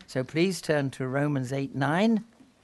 So please turn to Romans 8:9,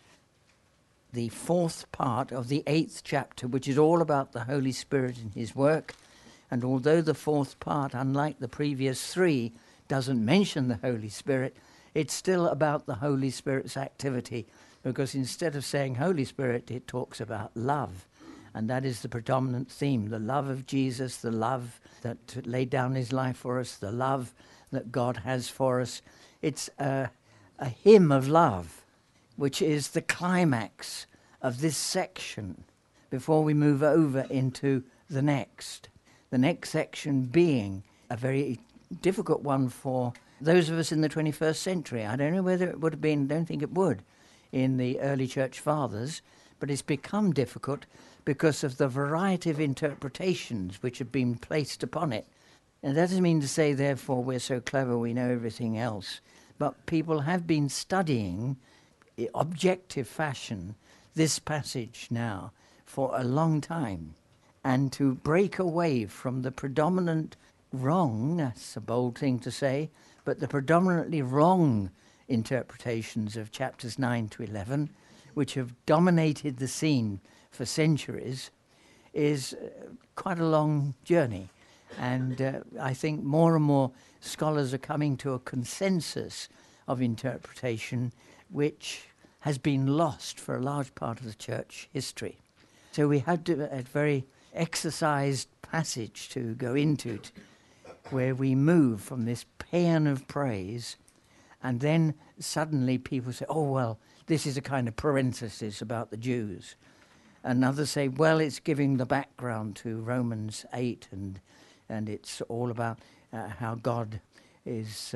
the fourth part of the 8th chapter, which is all about the Holy Spirit and his work. And although the fourth part, unlike the previous three, doesn't mention the Holy Spirit, it's still about the Holy Spirit's activity, because instead of saying Holy Spirit, it talks about love. And that is the predominant theme, the love of Jesus, the love that laid down his life for us, the love that God has for us. It's a hymn of love, which is the climax of this section before we move over into the next. The next section being a very difficult one for those of us in the 21st century. I don't know whether it would have been, don't think it would, in the early church fathers, but it's become difficult because of the variety of interpretations which have been placed upon it. And that doesn't mean to say, therefore, we're so clever we know everything else. But people have been studying in objective fashion this passage now for a long time. And to break away from the predominant wrong, that's a bold thing to say, but the predominantly wrong interpretations of chapters 9 to 11, which have dominated the scene for centuries, is quite a long journey. And I think more and more scholars are coming to a consensus of interpretation which has been lost for a large part of the church history. So we had a very exercised passage to go into where we move from this paean of praise, and then suddenly people say, oh, well, this is a kind of parenthesis about the Jews. And others say, well, it's giving the background to Romans 8, and it's all about how God is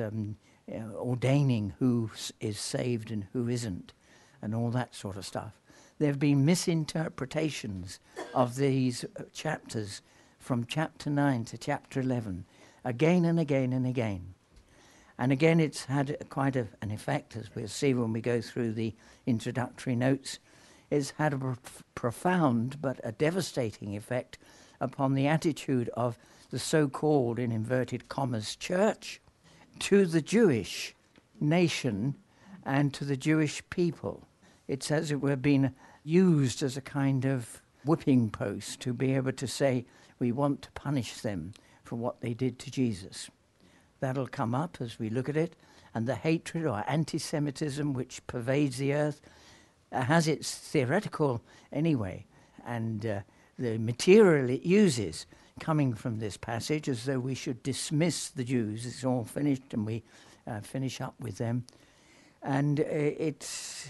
ordaining who is saved and who isn't, and all that sort of stuff. There have been misinterpretations of these chapters from chapter 9 to chapter 11, again and again and again. And again, it's had quite an effect, as we'll see when we go through the introductory notes. It's had a profound but a devastating effect upon the attitude of the so-called, in inverted commas, church to the Jewish nation and to the Jewish people. It's as it were been used as a kind of whipping post to be able to say, we want to punish them for what they did to Jesus. That'll come up as we look at it. And the hatred or anti-Semitism which pervades the earth has its theoretical anyway, and the material it uses coming from this passage, as though we should dismiss the Jews. It's all finished and we finish up with them. And it's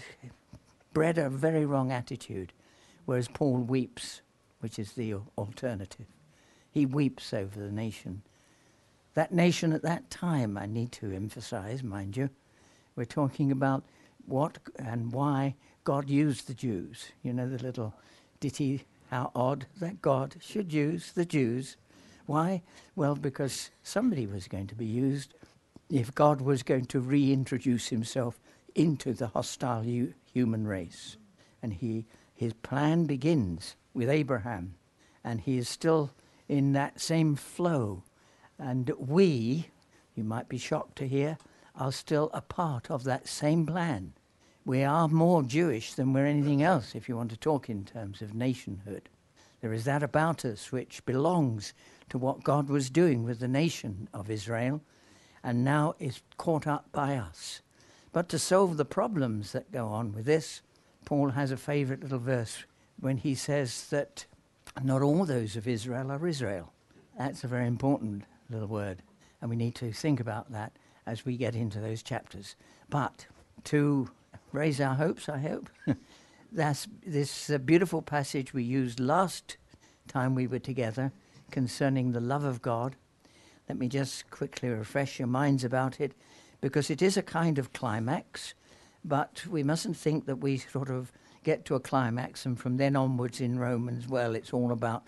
bred a very wrong attitude, whereas Paul weeps, which is the alternative. He weeps over the nation. That nation at that time, I need to emphasize, mind you, we're talking about what and why God used the Jews. You know the little ditty, how odd that God should use the Jews. Why? Well, because somebody was going to be used if God was going to reintroduce himself into the hostile human race. And his plan begins with Abraham, and he is still in that same flow. And we, you might be shocked to hear, are still a part of that same plan. We are more Jewish than we're anything else, if you want to talk in terms of nationhood. There is that about us which belongs to what God was doing with the nation of Israel, and now is caught up by us. But to solve the problems that go on with this, Paul has a favorite little verse when he says that not all those of Israel are Israel. That's a very important little word, and we need to think about that as we get into those chapters. But to raise our hopes, I hope, that's this beautiful passage we used last time we were together concerning the love of God. Let me just quickly refresh your minds about it, because it is a kind of climax, but we mustn't think that we sort of get to a climax and from then onwards in Romans, well, it's all about,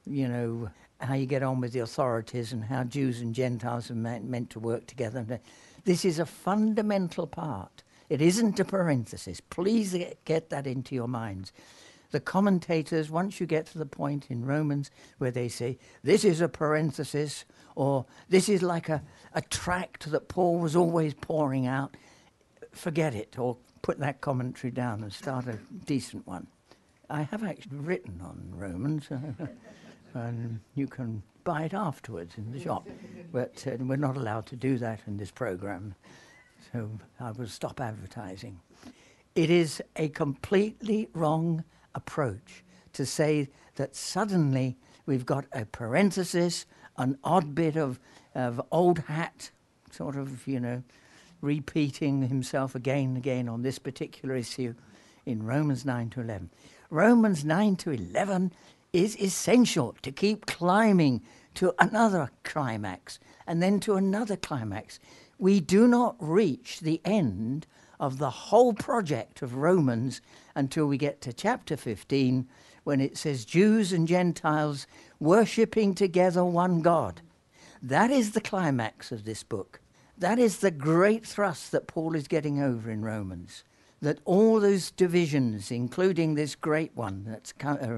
how you get on with the authorities and how Jews and Gentiles are meant to work together. This is a fundamental part. It isn't a parenthesis. Please get that into your minds. The commentators, once you get to the point in Romans where they say, this is a parenthesis, or this is like a tract that Paul was always pouring out, forget it or put that commentary down and start a decent one. I have actually written on Romans, and you can buy it afterwards in the shop, but we're not allowed to do that in this program, so I will stop advertising. It is a completely wrong approach to say that suddenly we've got a parenthesis, an odd bit of old hat, sort of, repeating himself again and again on this particular issue in Romans 9 to 11. Romans 9 to 11 is essential to keep climbing to another climax and then to another climax. We do not reach the end of the whole project of Romans until we get to chapter 15, when it says Jews and Gentiles worshipping together one God. That is the climax of this book. That is the great thrust that Paul is getting over in Romans, that all those divisions, including this great one that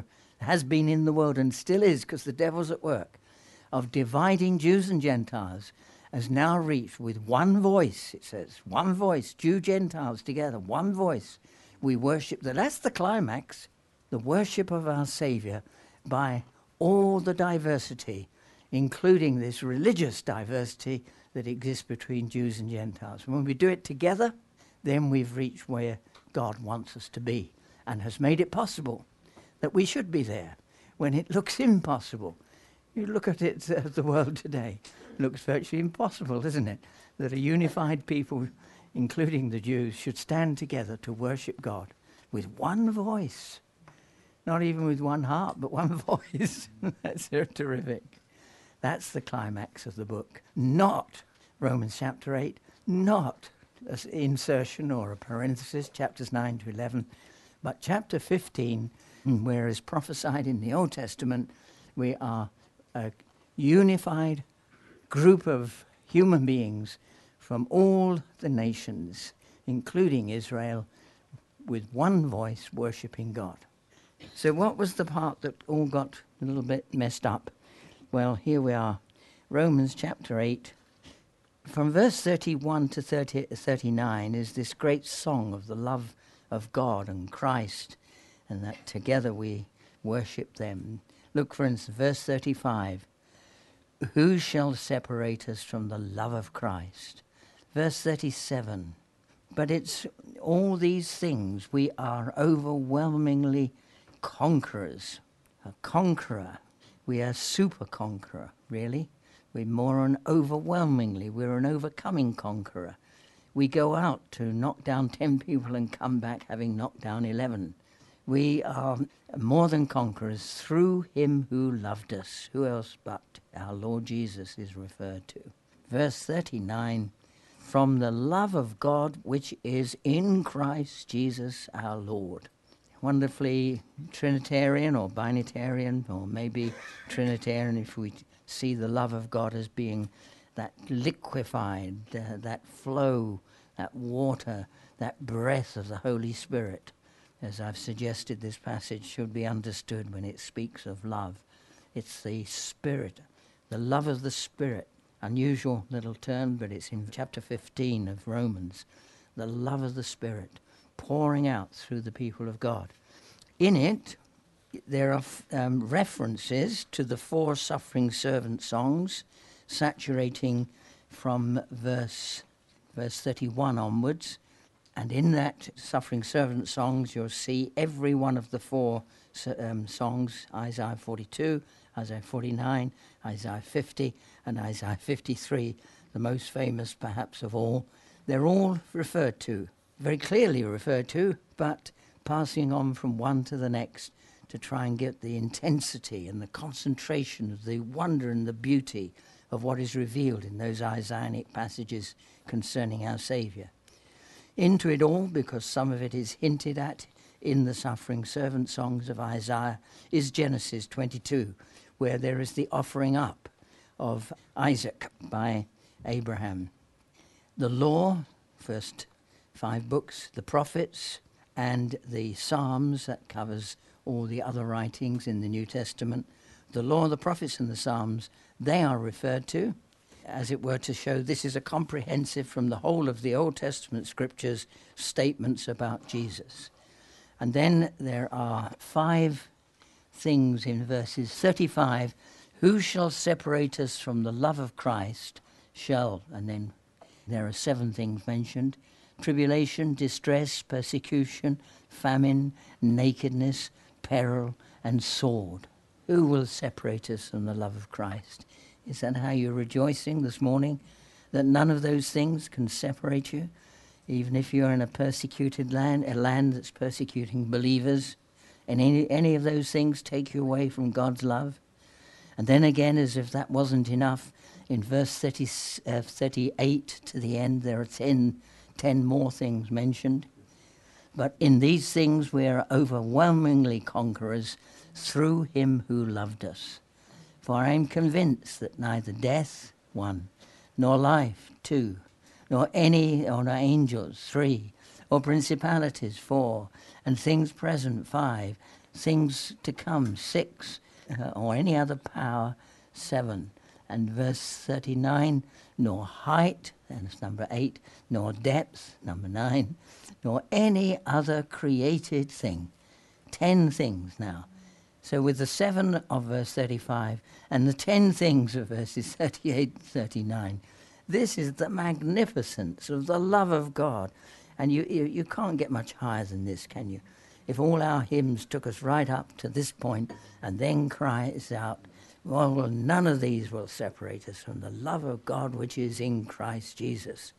has been in the world and still is, because the devil's at work, of dividing Jews and Gentiles, has now reached with one voice, it says, one voice, Jew, Gentiles together, one voice. We worship, that's the climax, the worship of our Saviour by all the diversity, including this religious diversity that exists between Jews and Gentiles. When we do it together, then we've reached where God wants us to be and has made it possible that we should be there when it looks impossible. You look at it, the world today, looks virtually impossible, isn't it? That a unified people, including the Jews, should stand together to worship God with one voice. Not even with one heart, but one voice. That's terrific. That's the climax of the book. Not Romans chapter 8, not an insertion or a parenthesis, chapters 9 to 11, but chapter 15, where is prophesied in the Old Testament, we are a unified group of human beings from all the nations, including Israel, with one voice worshipping God. So what was the part that all got a little bit messed up? Well, here we are, Romans chapter 8. From verse 31 to 39 is this great song of the love of God and Christ, and that together we worship them. Look, for instance, verse 35. Who shall separate us from the love of Christ? Verse 37. But it's all these things, we are overwhelmingly conquerors. A conqueror. We are super conqueror, really. We're more an overwhelmingly, we're an overcoming conqueror. We go out to knock down 10 people and come back having knocked down 11. We are more than conquerors through him who loved us. Who else but our Lord Jesus is referred to. Verse 39, from the love of God which is in Christ Jesus our Lord. Wonderfully Trinitarian or binitarian, or maybe Trinitarian if we see the love of God as being that liquefied, that flow, that water, that breath of the Holy Spirit. As I've suggested, this passage should be understood when it speaks of love. It's the Spirit, the love of the Spirit. Unusual little term, but it's in chapter 15 of Romans. The love of the Spirit pouring out through the people of God. In it, there are references to the 4 suffering servant songs, saturating from verse 31 onwards. And in that suffering servant songs, you'll see every one of the 4 songs, Isaiah 42, Isaiah 49, Isaiah 50, and Isaiah 53, the most famous perhaps of all. They're all referred to, very clearly referred to, but passing on from one to the next to try and get the intensity and the concentration of the wonder and the beauty of what is revealed in those Isaianic passages concerning our Saviour. Into it all, because some of it is hinted at in the suffering servant songs of Isaiah, is Genesis 22, where there is the offering up of Isaac by Abraham. The law, first 5 books, the prophets, and the Psalms, that covers all the other writings in the New Testament. The law, the prophets, and the Psalms, they are referred to. as it were, to show this is a comprehensive from the whole of the Old Testament scriptures statements about Jesus. And then there are 5 things in verses 35. Who shall separate us from the love of Christ? Shall, and then there are 7 things mentioned: tribulation, distress, persecution, famine, nakedness, peril, and sword. Who will separate us from the love of Christ? Is that how you're rejoicing this morning? That none of those things can separate you? Even if you're in a persecuted land, a land that's persecuting believers, and any of those things take you away from God's love? And then again, as if that wasn't enough, in verse 38 to the end, there are 10 more things mentioned. But in these things we are overwhelmingly conquerors through him who loved us. For I am convinced that neither death, 1, nor life, 2, nor angels, 3, or principalities, 4, and things present, 5, things to come, 6, or any other power, 7. And verse 39, nor height, that's number 8, nor depth, number 9, nor any other created thing. 10 things now. So with the 7 of verse 35 and the 10 things of verses 38 and 39, this is the magnificence of the love of God. And you can't get much higher than this, can you? If all our hymns took us right up to this point and then cries out, well, none of these will separate us from the love of God which is in Christ Jesus.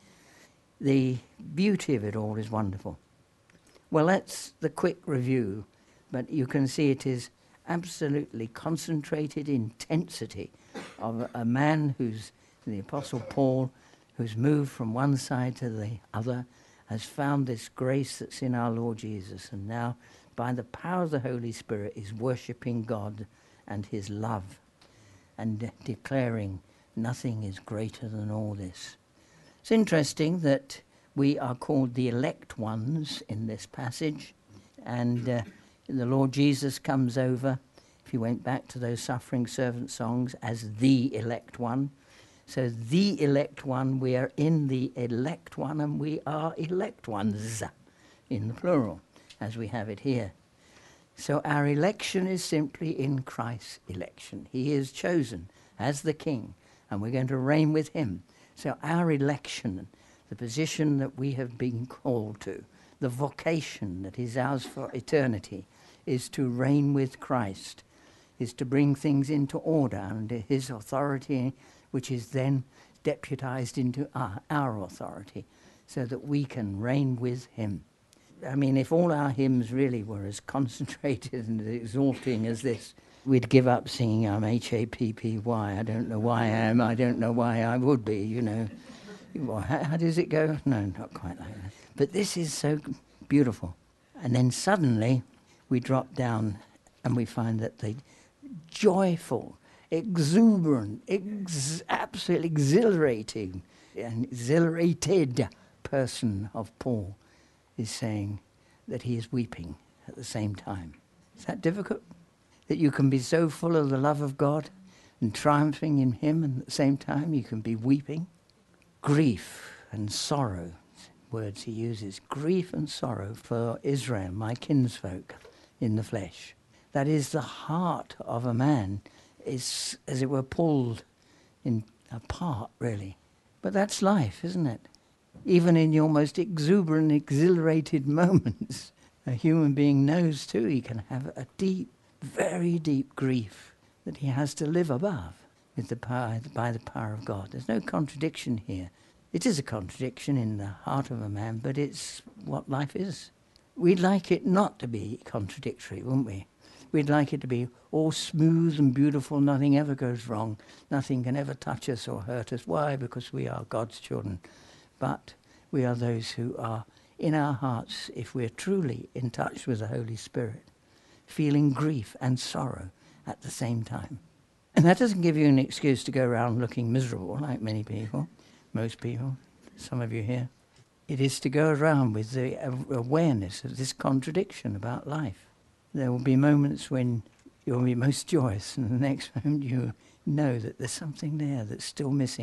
The beauty of it all is wonderful. Well, that's the quick review, but you can see it is absolutely concentrated intensity of a man who's the Apostle Paul, who's moved from one side to the other, has found this grace that's in our Lord Jesus, and now by the power of the Holy Spirit is worshipping God and his love and declaring nothing is greater than all this. It's interesting that we are called the elect ones in this passage, and the Lord Jesus comes over, if you went back to those suffering servant songs, as the elect one. So the elect one, we are in the elect one, and we are elect ones in the plural, as we have it here. So our election is simply in Christ's election. He is chosen as the King, and we're going to reign with him. So our election, the position that we have been called to, the vocation that is ours for eternity, is to reign with Christ, is to bring things into order under his authority, which is then deputized into our authority, so that we can reign with him. I mean, if all our hymns really were as concentrated and exalting as this, we'd give up singing I'm H-A-P-P-Y. I don't know why I am. I don't know why I would be, you know. Well, how does it go? No, not quite like that. But this is so beautiful. And then suddenly we drop down and we find that the joyful, exuberant, absolutely exhilarating and exhilarated person of Paul is saying that he is weeping at the same time. Is that difficult? That you can be so full of the love of God and triumphing in him, and at the same time you can be weeping? Grief and sorrow, words he uses. Grief and sorrow for Israel, my kinsfolk in the flesh. That is, the heart of a man is, as it were, pulled apart, really. But that's life, isn't it? Even in your most exuberant, exhilarated moments, a human being knows too he can have a deep, very deep grief that he has to live above with by the power of God. There's no contradiction here. It is a contradiction in the heart of a man, but it's what life is. We'd like it not to be contradictory, wouldn't we? We'd like it to be all smooth and beautiful, nothing ever goes wrong, nothing can ever touch us or hurt us. Why? Because we are God's children. But we are those who are in our hearts, if we're truly in touch with the Holy Spirit, feeling grief and sorrow at the same time. And that doesn't give you an excuse to go around looking miserable like many people, most people, some of you here. It is to go around with the awareness of this contradiction about life. There will be moments when you'll be most joyous, and the next moment you know that there's something there that's still missing.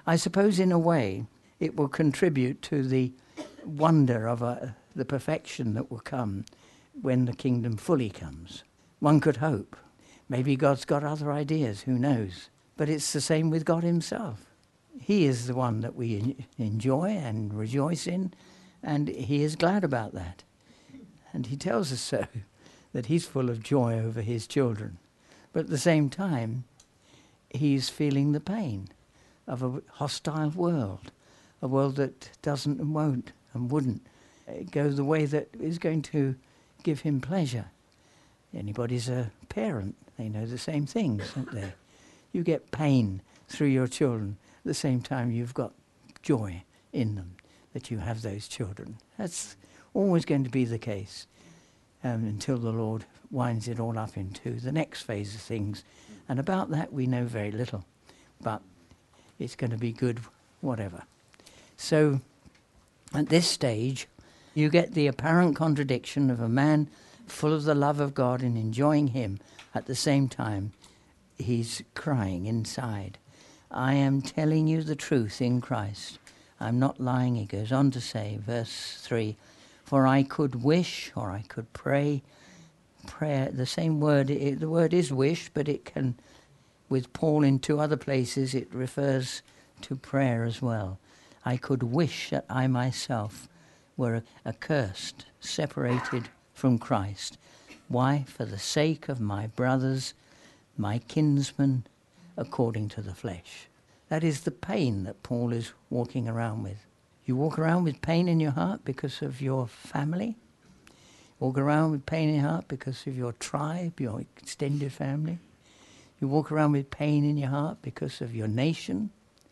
I suppose in a way it will contribute to the wonder of the perfection that will come when the kingdom fully comes. One could hope. Maybe God's got other ideas, who knows? But it's the same with God himself. He is the one that we enjoy and rejoice in, and he is glad about that. And he tells us so, that he's full of joy over his children. But at the same time, he's feeling the pain of a hostile world, a world that doesn't and won't and wouldn't go the way that is going to give him pleasure. Anybody's a parent, they know the same things, don't they? You get pain through your children at the same time you've got joy in them, that you have those children. That's always going to be the case until the Lord winds it all up into the next phase of things. And about that we know very little, but it's going to be good whatever. So at this stage, you get the apparent contradiction of a man full of the love of God and enjoying him. At the same time, he's crying inside. I am telling you the truth in Christ. I'm not lying, he goes on to say, verse 3, for I could wish or I could pray. Prayer, the same word, the word is wish, but it can, with Paul in two other places, it refers to prayer as well. I could wish that I myself were accursed, separated from Christ. Why? For the sake of my brothers, my kinsmen, according to the flesh. That is the pain that Paul is walking around with. You walk around with pain in your heart because of your family. Walk around with pain in your heart because of your tribe, your extended family. You walk around with pain in your heart because of your nation.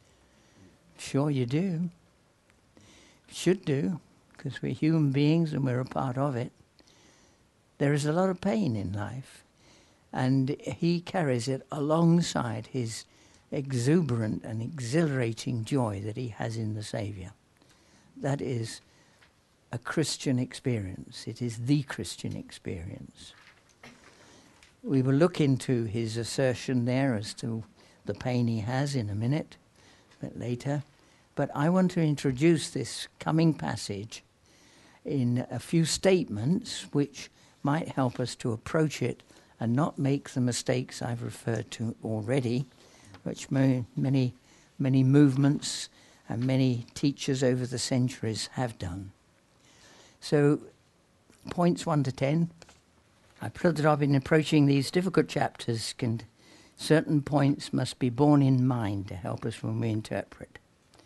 Sure you do. Should do, because we're human beings and we're a part of it. There is a lot of pain in life, and he carries it alongside his exuberant and exhilarating joy that he has in the Saviour. That is a Christian experience. It is the Christian experience. We will look into his assertion there as to the pain he has in a minute, a bit later. But I want to introduce this coming passage in a few statements which might help us to approach it and not make the mistakes I've referred to already, which many movements and many teachers over the centuries have done. So, points 1 to 10. I put that up in approaching these difficult chapters. Certain points must be borne in mind to help us when we interpret.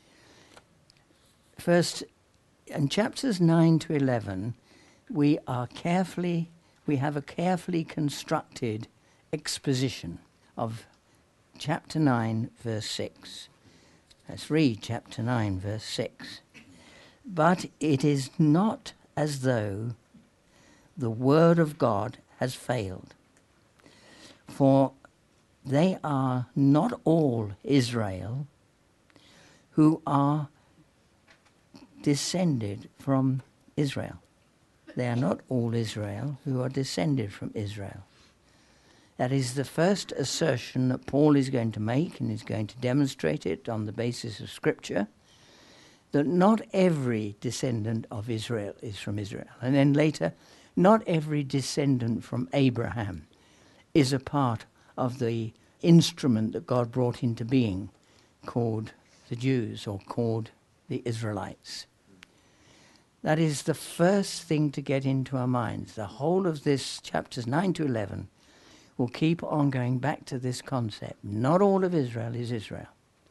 First, in chapters 9 to 11, we have a carefully constructed exposition of chapter 9, verse 6. Let's read chapter 9, verse 6. But it is not as though the word of God has failed, for they are not all Israel who are descended from Israel. They are not all Israel who are descended from Israel. That is the first assertion that Paul is going to make, and is going to demonstrate it on the basis of Scripture, that not every descendant of Israel is from Israel. And then later, not every descendant from Abraham is a part of the instrument that God brought into being, called the Jews or called the Israelites. That is the first thing to get into our minds. The whole of this, chapters 9 to 11, will keep on going back to this concept. Not all of Israel is Israel.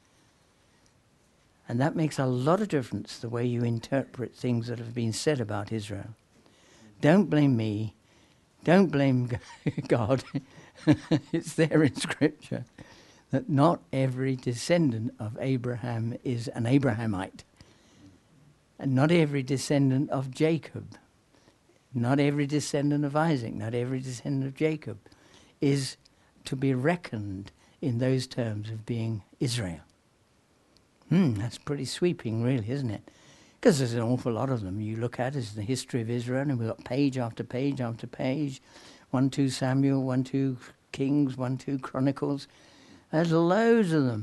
And that makes a lot of difference, the way you interpret things that have been said about Israel. Don't blame me. Don't blame God. It's there in Scripture that not every descendant of Abraham is an Abrahamite. And not every descendant of Jacob, not every descendant of Isaac, not every descendant of Jacob is to be reckoned in those terms of being Israel. That's pretty sweeping, really, isn't it? Because there's an awful lot of them. You look at it as the history of Israel, and we've got page after page after page, 1, 2 Samuel, 1, 2 Kings, 1, 2 Chronicles. There's loads of them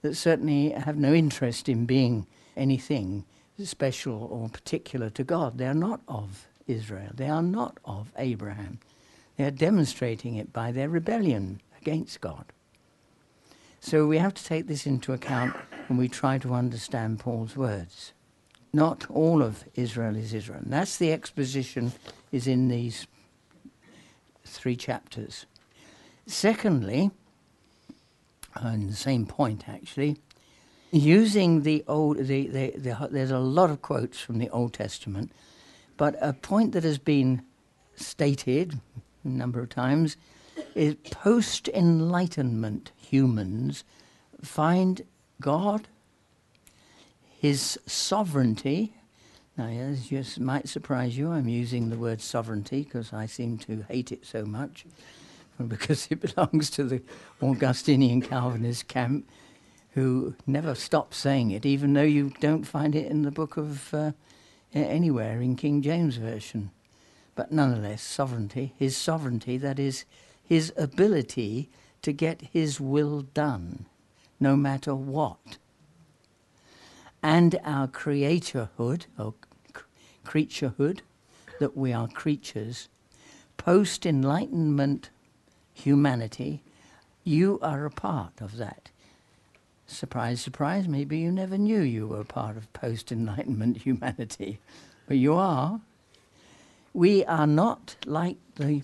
that certainly have no interest in being anything special or particular to God. They are not of Israel. They are not of Abraham. They are demonstrating it by their rebellion against God. So we have to take this into account when we try to understand Paul's words. Not all of Israel is Israel. And that's the exposition is in these 3 chapters. Secondly, on the same point actually, using the old, there's a lot of quotes from the Old Testament, but a point that has been stated a number of times is post-Enlightenment humans find God, his sovereignty. Now, yes, just might surprise you, I'm using the word sovereignty because I seem to hate it so much, because it belongs to the Augustinian Calvinist camp, who never stop saying it, even though you don't find it in the book of anywhere in King James Version. But nonetheless, sovereignty, his sovereignty, that is, his ability to get his will done, no matter what. And our creatorhood, or creaturehood, that we are creatures, post-Enlightenment humanity, you are a part of that. Surprise, surprise, maybe you never knew you were a part of post-Enlightenment humanity, but you are. We are not like the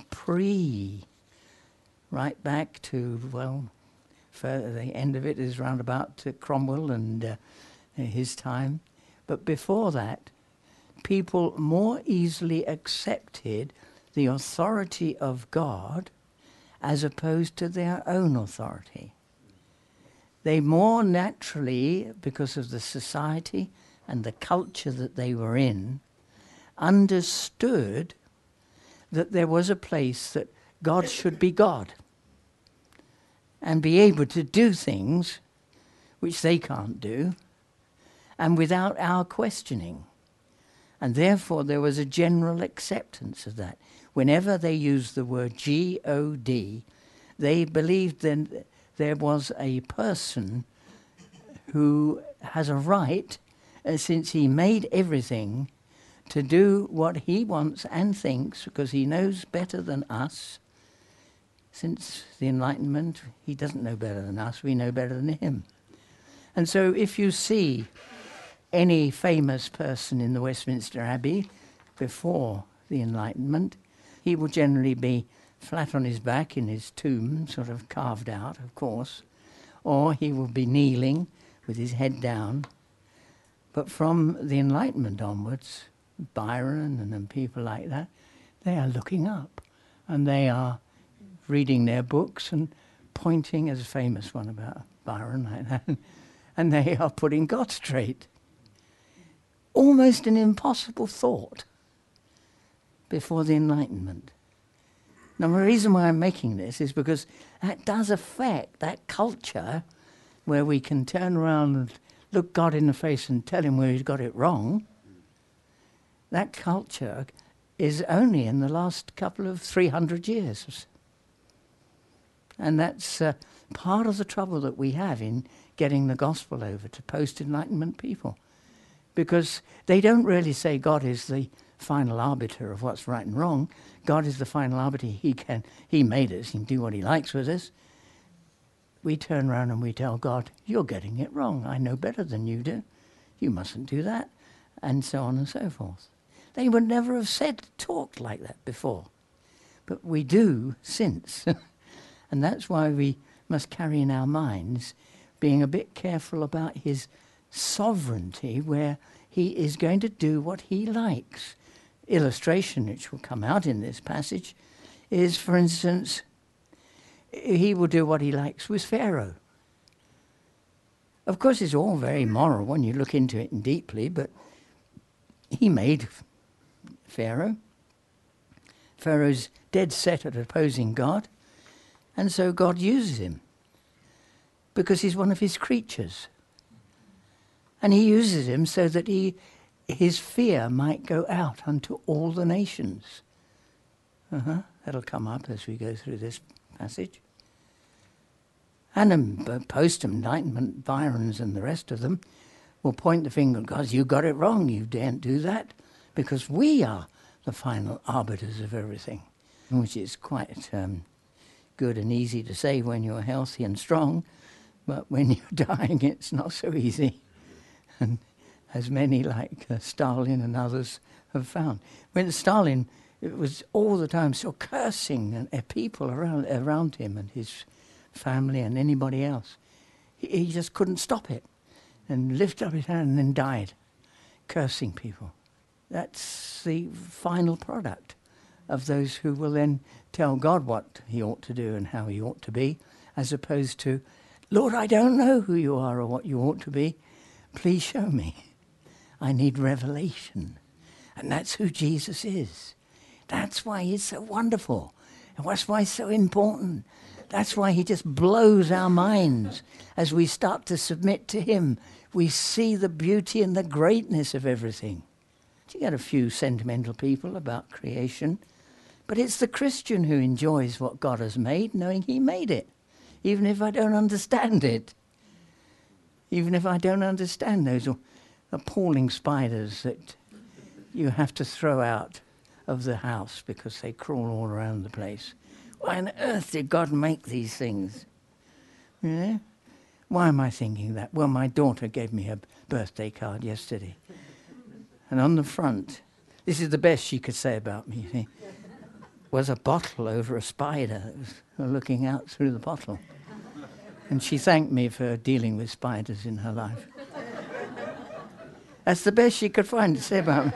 right back to, well, further, the end of it is round about Cromwell and his time. But before that, people more easily accepted the authority of God as opposed to their own authority. They more naturally, because of the society and the culture that they were in, understood that there was a place that God should be God and be able to do things which they can't do, and without our questioning. And therefore there was a general acceptance of that. Whenever they used the word God, they believed then there was a person who has a right, since he made everything, to do what he wants and thinks, because he knows better than us. Since the Enlightenment, he doesn't know better than us, we know better than him. And so if you see any famous person in the Westminster Abbey before the Enlightenment, he will generally be flat on his back in his tomb, sort of carved out, of course, or he will be kneeling with his head down. But from the Enlightenment onwards, Byron and people like that, they are looking up and they are reading their books and pointing, as a famous one about Byron like that, and they are putting God straight. Almost an impossible thought before the Enlightenment. Now, the reason why I'm making this is because that does affect that culture where we can turn around and look God in the face and tell him where he's got it wrong. That culture is only in the last couple of 300 years. And that's part of the trouble that we have in getting the gospel over to post-Enlightenment people. Because they don't really say God is the final arbiter of what's right and wrong. God is the final arbiter. He made us. He can do what he likes with us. We turn around and we tell God, you're getting it wrong. I know better than you do. You mustn't do that. And so on and so forth. They would never have talked like that before. But we do since. And that's why we must carry in our minds being a bit careful about his sovereignty, where he is going to do what he likes. Illustration, which will come out in this passage, is, for instance, he will do what he likes with Pharaoh. Of course, it's all very moral when you look into it deeply, but he made Pharaoh. Pharaoh's dead set at opposing God, and so God uses him because he's one of his creatures. And he uses him so that his fear might go out unto all the nations. That'll come up as we go through this passage. And post-enlightenment Byrons and the rest of them will point the finger, God, you got it wrong, you daren't do that, because we are the final arbiters of everything, which is quite good and easy to say when you're healthy and strong, but when you're dying, it's not so easy. And as many like Stalin and others have found. When Stalin, it was all the time so cursing and people around him and his family and anybody else. He just couldn't stop it and lifted up his hand and then died, cursing people. That's the final product of those who will then tell God what he ought to do and how he ought to be, as opposed to, Lord, I don't know who you are or what you ought to be. Please show me. I need revelation. And that's who Jesus is. That's why he's so wonderful. And that's why he's so important. That's why he just blows our minds. As we start to submit to him, we see the beauty and the greatness of everything. You get a few sentimental people about creation, but it's the Christian who enjoys what God has made, knowing he made it, even if I don't understand it. Even if I don't understand those appalling spiders that you have to throw out of the house because they crawl all around the place. Why on earth did God make these things? You know? Why am I thinking that? Well, my daughter gave me a birthday card yesterday. And on the front, this is the best she could say about me, see, was a bottle over a spider that was looking out through the bottle. And she thanked me for dealing with spiders in her life. That's the best she could find to say about me.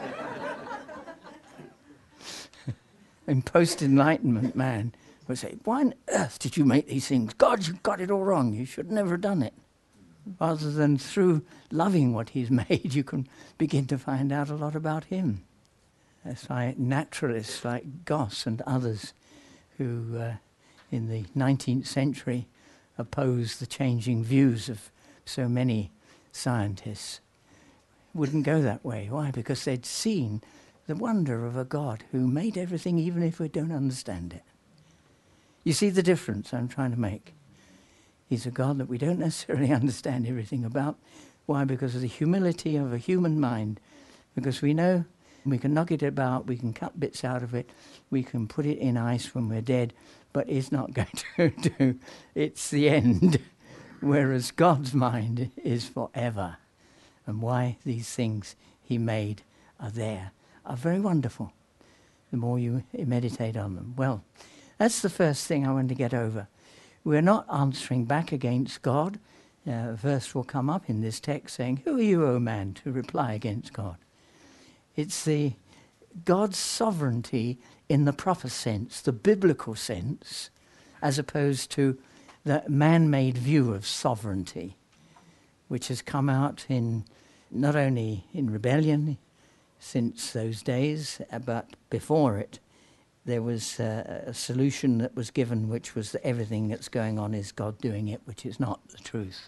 And post-enlightenment man would say, why on earth did you make these things? God, you got it all wrong. You should never have done it. Rather than through loving what he's made, you can begin to find out a lot about him. That's why naturalists like Goss and others who, in the 19th century, opposed the changing views of so many scientists, wouldn't go that way. Why? Because they'd seen the wonder of a God who made everything even if we don't understand it. You see the difference I'm trying to make? He's a God that we don't necessarily understand everything about. Why? Because of the humility of a human mind. Because we know we can knock it about, we can cut bits out of it, we can put it in ice when we're dead, but it's not going to do. It's the end. Whereas God's mind is forever. And why these things he made are there are very wonderful, the more you meditate on them. Well, that's the first thing I want to get over. We're not answering back against God. A verse will come up in this text saying, who are you, O man, to reply against God? It's the God's sovereignty in the proper sense, the biblical sense, as opposed to the man-made view of sovereignty, which has come out in not only in rebellion since those days, but before it, there was a solution that was given, which was that everything that's going on is God doing it, which is not the truth.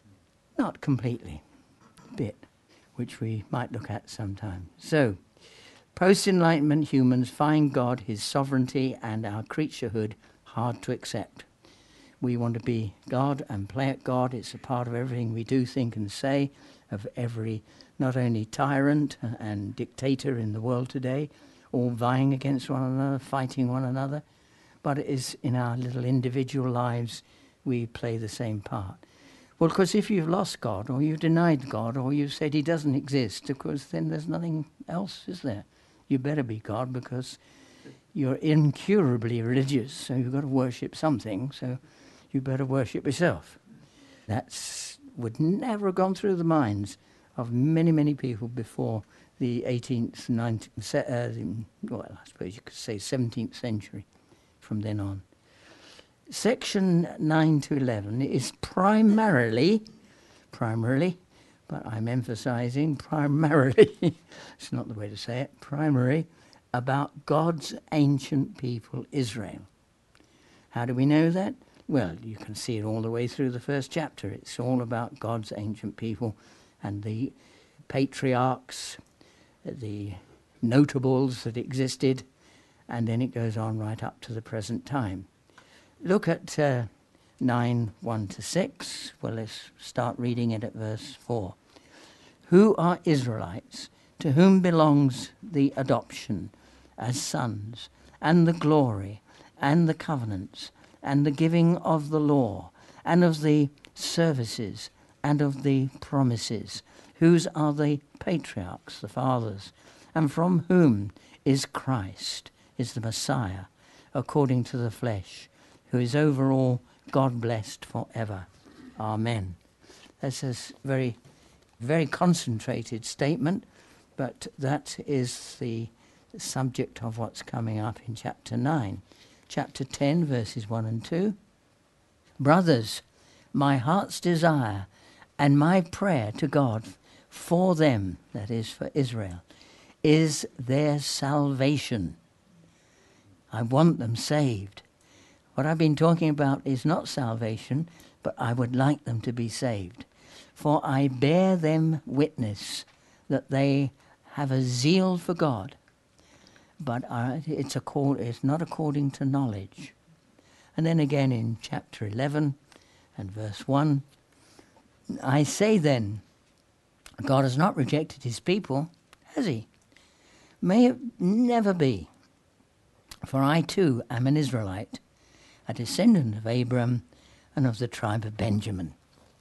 Not completely, a bit, which we might look at sometime. So, post-enlightenment humans find God, his sovereignty, and our creaturehood hard to accept. We want to be God and play at God. It's a part of everything we do, think, and say, of every, not only tyrant and dictator in the world today, all vying against one another, fighting one another, but it is in our little individual lives we play the same part. Well, because if you've lost God, or you've denied God, or you've said he doesn't exist, of course, then there's nothing else, is there? You better be God, because you're incurably religious, so you've got to worship something, so you better worship yourself. That would never have gone through the minds of many, many people before the 18th, 19th, well, I suppose you could say 17th century, from then on. Section 9 to 11 is primarily, but I'm emphasizing primarily, it's not the way to say it, primary, about God's ancient people, Israel. How do we know that? Well, you can see it all the way through the first chapter. It's all about God's ancient people and the patriarchs, the notables that existed, and then it goes on right up to the present time. Look at 9, 1 to 6. Well, let's start reading it at verse 4. Who are Israelites, to whom belongs the adoption as sons, and the glory, and the covenants, and the giving of the law, and of the services, and of the promises, whose are the patriarchs, the fathers, and from whom is Christ, is the Messiah, according to the flesh, who is over all, God blessed forever. Amen. That's a very, very concentrated statement, but that is the subject of what's coming up in chapter 9. Chapter 10, verses 1 and 2. Brothers, my heart's desire and my prayer to God for them, that is for Israel, is their salvation. I want them saved. What I've been talking about is not salvation, but I would like them to be saved. For I bear them witness that they have a zeal for God, but it's not according to knowledge. And then again in chapter 11 and verse 1, I say then, God has not rejected his people, has he? May it never be. For I too am an Israelite, a descendant of Abraham and of the tribe of Benjamin.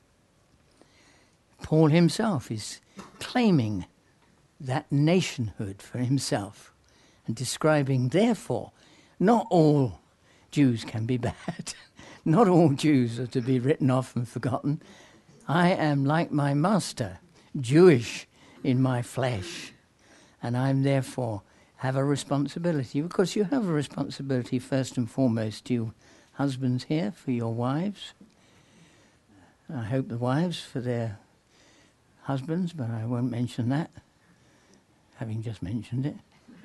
Paul himself is claiming that nationhood for himself and describing, therefore, not all Jews can be bad. Not all Jews are to be written off and forgotten. I am like my master, Jewish in my flesh, and I'm therefore have a responsibility, because you have a responsibility first and foremost, you husbands here, for your wives. I hope the wives for their husbands, but I won't mention that, having just mentioned it.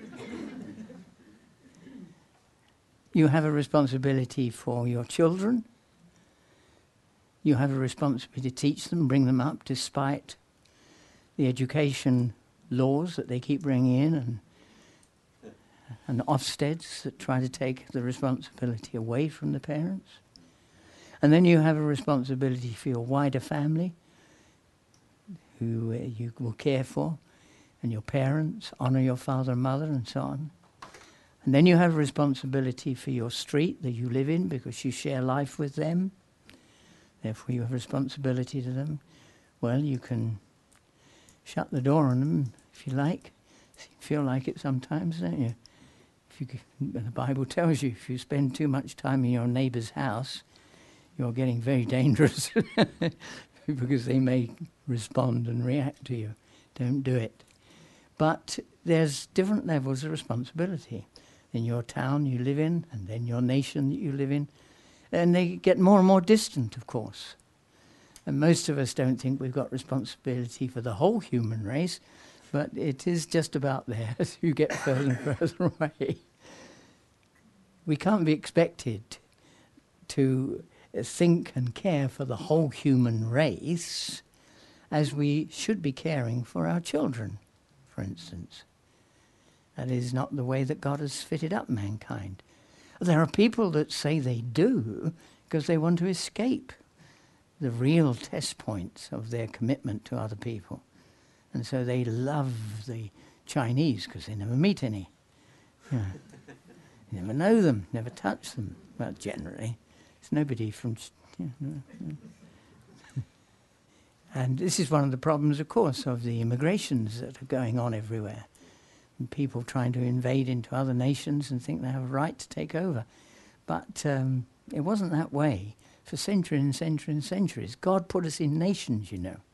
You have a responsibility for your children. You have a responsibility to teach them, bring them up, despite the education laws that they keep bringing in and Ofsteds that try to take the responsibility away from the parents. And then you have a responsibility for your wider family, who you will care for, and your parents, honour your father and mother, and so on. And then you have a responsibility for your street that you live in, because you share life with them. Therefore you have responsibility to them. Well, you can shut the door on them if you like. You feel like it sometimes, don't you? The Bible tells you if you spend too much time in your neighbour's house, you're getting very dangerous because they may respond and react to you. Don't do it. But there's different levels of responsibility in your town you live in, and then your nation that you live in. And they get more and more distant, of course. And most of us don't think we've got responsibility for the whole human race, but it is just about there as you get further and further away. We can't be expected to think and care for the whole human race as we should be caring for our children, for instance. That is not the way that God has fitted up mankind. There are people that say they do because they want to escape the real test points of their commitment to other people. And so they love the Chinese because they never meet any. You never know them, never touch them. Well, generally. It's nobody from... And this is one of the problems, of course, of the immigrations that are going on everywhere. And people trying to invade into other nations and think they have a right to take over. But it wasn't that way for centuries and centuries and centuries. God put us in nations, you know.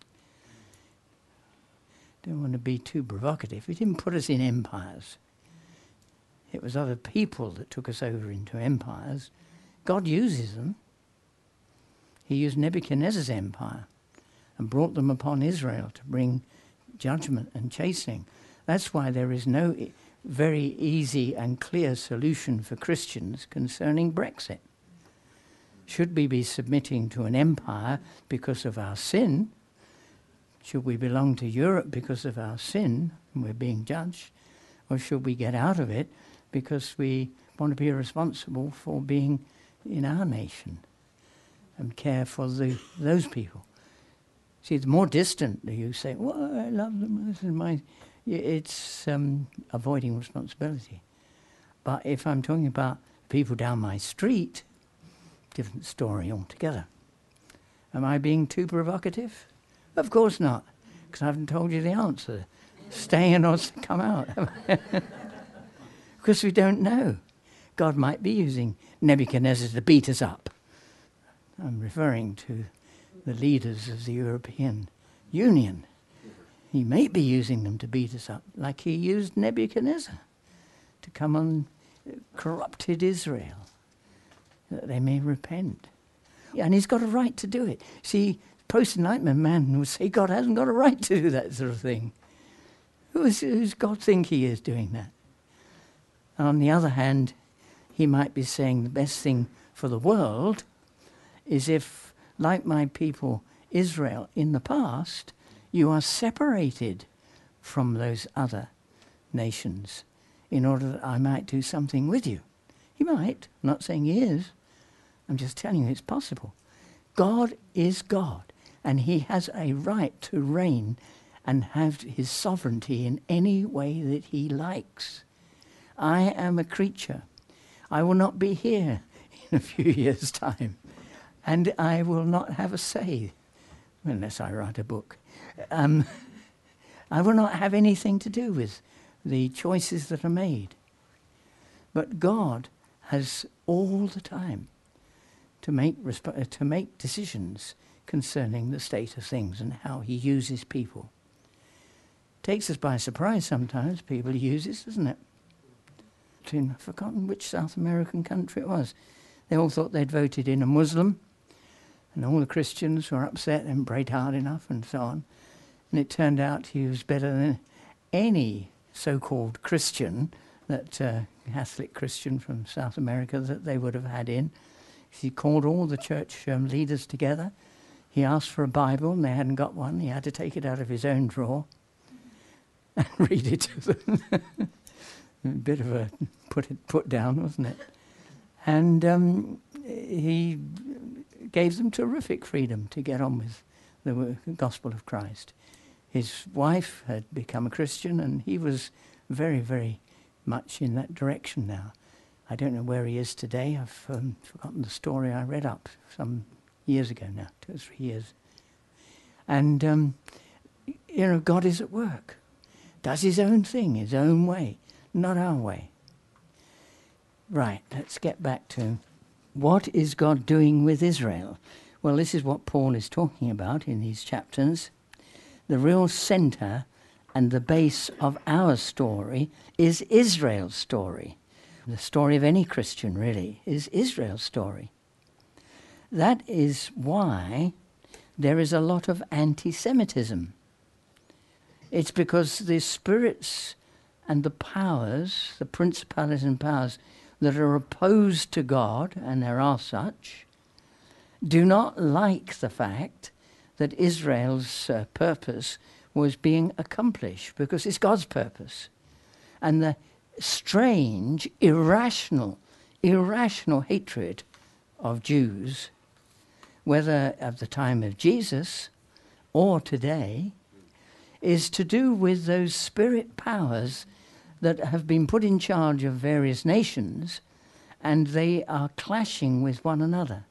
Don't want to be too provocative. He didn't put us in empires. It was other people that took us over into empires. God uses them. He used Nebuchadnezzar's empire and brought them upon Israel to bring judgment and chastening. That's why there is no very easy and clear solution for Christians concerning Brexit. Should we be submitting to an empire because of our sin? Should we belong to Europe because of our sin and we're being judged? Or should we get out of it because we want to be responsible for being in our nation? and care for those people. See, the more distant you say, well, I love them, this is my... It's avoiding responsibility. But if I'm talking about people down my street, different story altogether. Am I being too provocative? Of course not, because I haven't told you the answer. Stay in or come out. Because we don't know. God might be using Nebuchadnezzar to beat us up. I'm referring to the leaders of the European Union. He may be using them to beat us up, like he used Nebuchadnezzar to come on corrupted Israel, that they may repent. And he's got a right to do it. See, post-Enlightenment man would say God hasn't got a right to do that sort of thing. Who's God think he is doing that? On the other hand, he might be saying the best thing for the world is if, like my people Israel in the past, you are separated from those other nations in order that I might do something with you. He might. I'm not saying he is. I'm just telling you it's possible. God is God, and he has a right to reign and have his sovereignty in any way that he likes. I am a creature. I will not be here in a few years' time, and I will not have a say, unless I write a book. I will not have anything to do with the choices that are made. But God has all the time to make decisions concerning the state of things and how he uses people. Takes us by surprise sometimes, people he uses, doesn't it? I've forgotten which South American country it was. They all thought they'd voted in a Muslim, and all the Christians were upset and prayed hard enough and so on. And it turned out he was better than any so-called Christian, that Catholic Christian from South America that they would have had in. He called all the church leaders together. He asked for a Bible, and they hadn't got one. He had to take it out of his own drawer and read it to them. A bit of a put down, wasn't it? And he gave them terrific freedom to get on with the gospel of Christ. His wife had become a Christian, and he was very, very much in that direction now. I don't know where he is today. I've forgotten the story I read up some years ago now, 2 or 3 years. And, God is at work. Does his own thing, his own way, not our way. Right, let's get back to what is God doing with Israel? Well, this is what Paul is talking about in these chapters. The real centre and the base of our story is Israel's story. The story of any Christian, really, is Israel's story. That is why there is a lot of anti-Semitism. It's because the spirits and the powers, the principalities and powers that are opposed to God, and there are such, do not like the fact that Israel's purpose was being accomplished, because it's God's purpose. And the strange, irrational hatred of Jews, whether at the time of Jesus or today, is to do with those spirit powers that have been put in charge of various nations, and they are clashing with one another.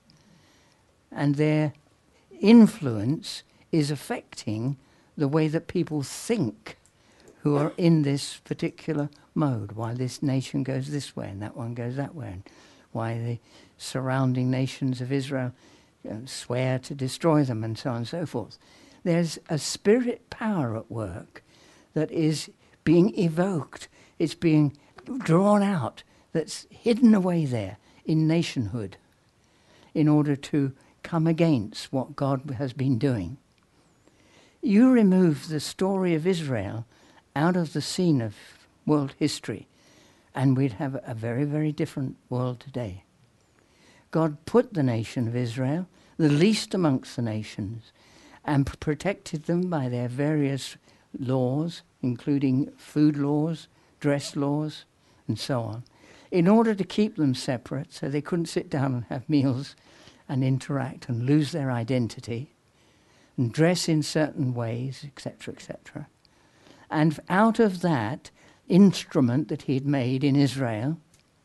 And their influence is affecting the way that people think who are in this particular mode, why this nation goes this way and that one goes that way, and why the surrounding nations of Israel swear to destroy them, and so on and so forth. There's a spirit power at work that is being evoked. It's being drawn out, that's hidden away there in nationhood in order to come against what God has been doing. You remove the story of Israel out of the scene of world history, and we'd have a very, very different world today. God put the nation of Israel, the least amongst the nations, and protected them by their various laws, including food laws, dress laws, and so on, in order to keep them separate so they couldn't sit down and have meals and interact and lose their identity and dress in certain ways, etc., etc. And out of that instrument that he'd made in Israel,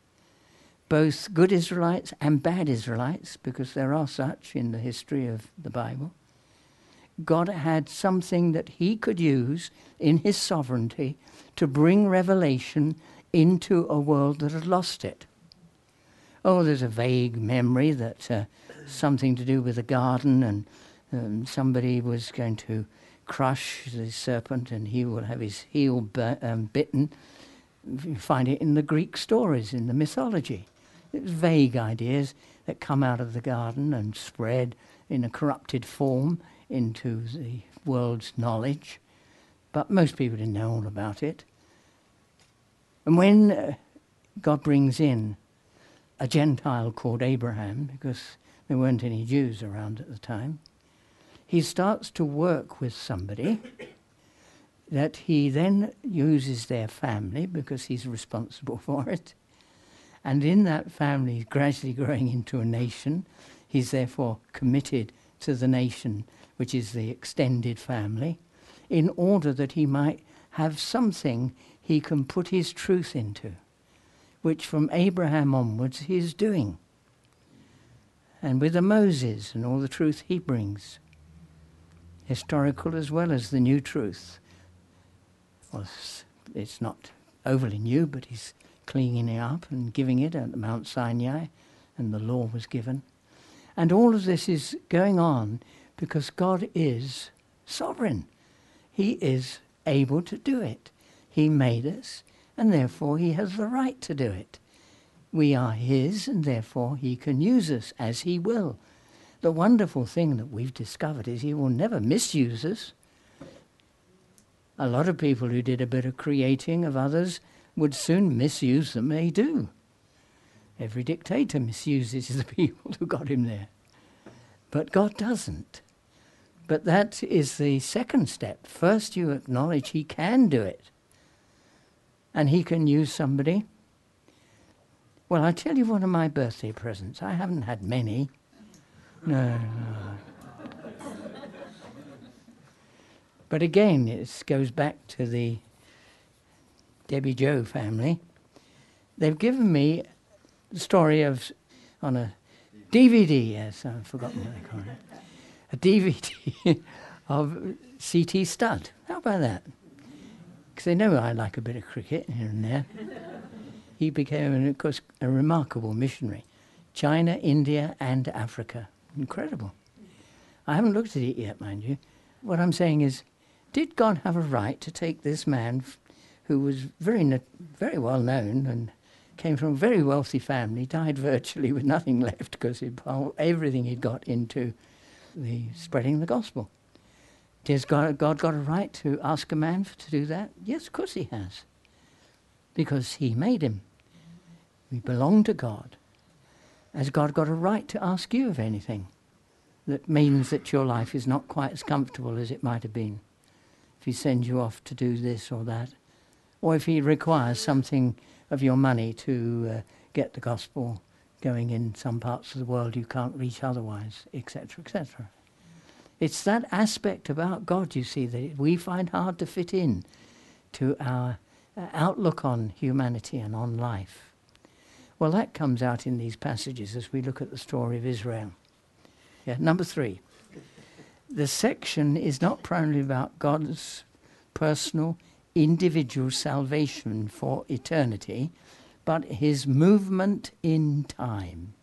both good Israelites and bad Israelites, because there are such in the history of the Bible, God had something that he could use in his sovereignty to bring revelation into a world that had lost it. Oh, there's a vague memory that something to do with a garden, and somebody was going to crush the serpent and he will have his heel bitten. You find it in the Greek stories, in the mythology. It's vague ideas that come out of the garden and spread in a corrupted form into the world's knowledge. But most people didn't know all about it. And when God brings in a Gentile called Abraham, because there weren't any Jews around at the time, he starts to work with somebody that he then uses their family because he's responsible for it. And in that family, he's gradually growing into a nation. He's therefore committed to the nation, which is the extended family, in order that he might have something he can put his truth into, which from Abraham onwards he is doing. And with the Moses and all the truth he brings, historical as well as the new truth. Well, it's not overly new, but he's cleaning it up and giving it at Mount Sinai, and the law was given. And all of this is going on because God is sovereign. He is able to do it. He made us, and therefore he has the right to do it. We are his, and therefore he can use us as he will. The wonderful thing that we've discovered is he will never misuse us. A lot of people who did a bit of creating of others would soon misuse them. They do. Every dictator misuses the people who got him there. But God doesn't. But that is the second step. First you acknowledge he can do it. And he can use somebody. Well, I tell you one of my birthday presents. I haven't had many. No. But again, it goes back to the Debbie Joe family. They've given me the story of, on a DVD, yes, I've forgotten what they call it, a DVD of C.T. Studd. How about that? Because they know I like a bit of cricket here and there. He became, of course, a remarkable missionary. China, India, and Africa. Incredible. I haven't looked at it yet, mind you. What I'm saying is, did God have a right to take this man who was very well known and came from a very wealthy family, died virtually with nothing left because he'd poured everything he'd got into the spreading the gospel? Has God got a right to ask a man to do that? Yes, of course he has. Because he made him. We belong to God. Has God got a right to ask you of anything that means that your life is not quite as comfortable as it might have been? If he sends you off to do this or that, or if he requires something of your money to get the gospel going in some parts of the world you can't reach otherwise, etc., etc. It's that aspect about God, you see, that we find hard to fit in to our outlook on humanity and on life. Well, that comes out in these passages as we look at the story of Israel. Yeah, number 3. The section is not primarily about God's personal, individual salvation for eternity, but his movement in time.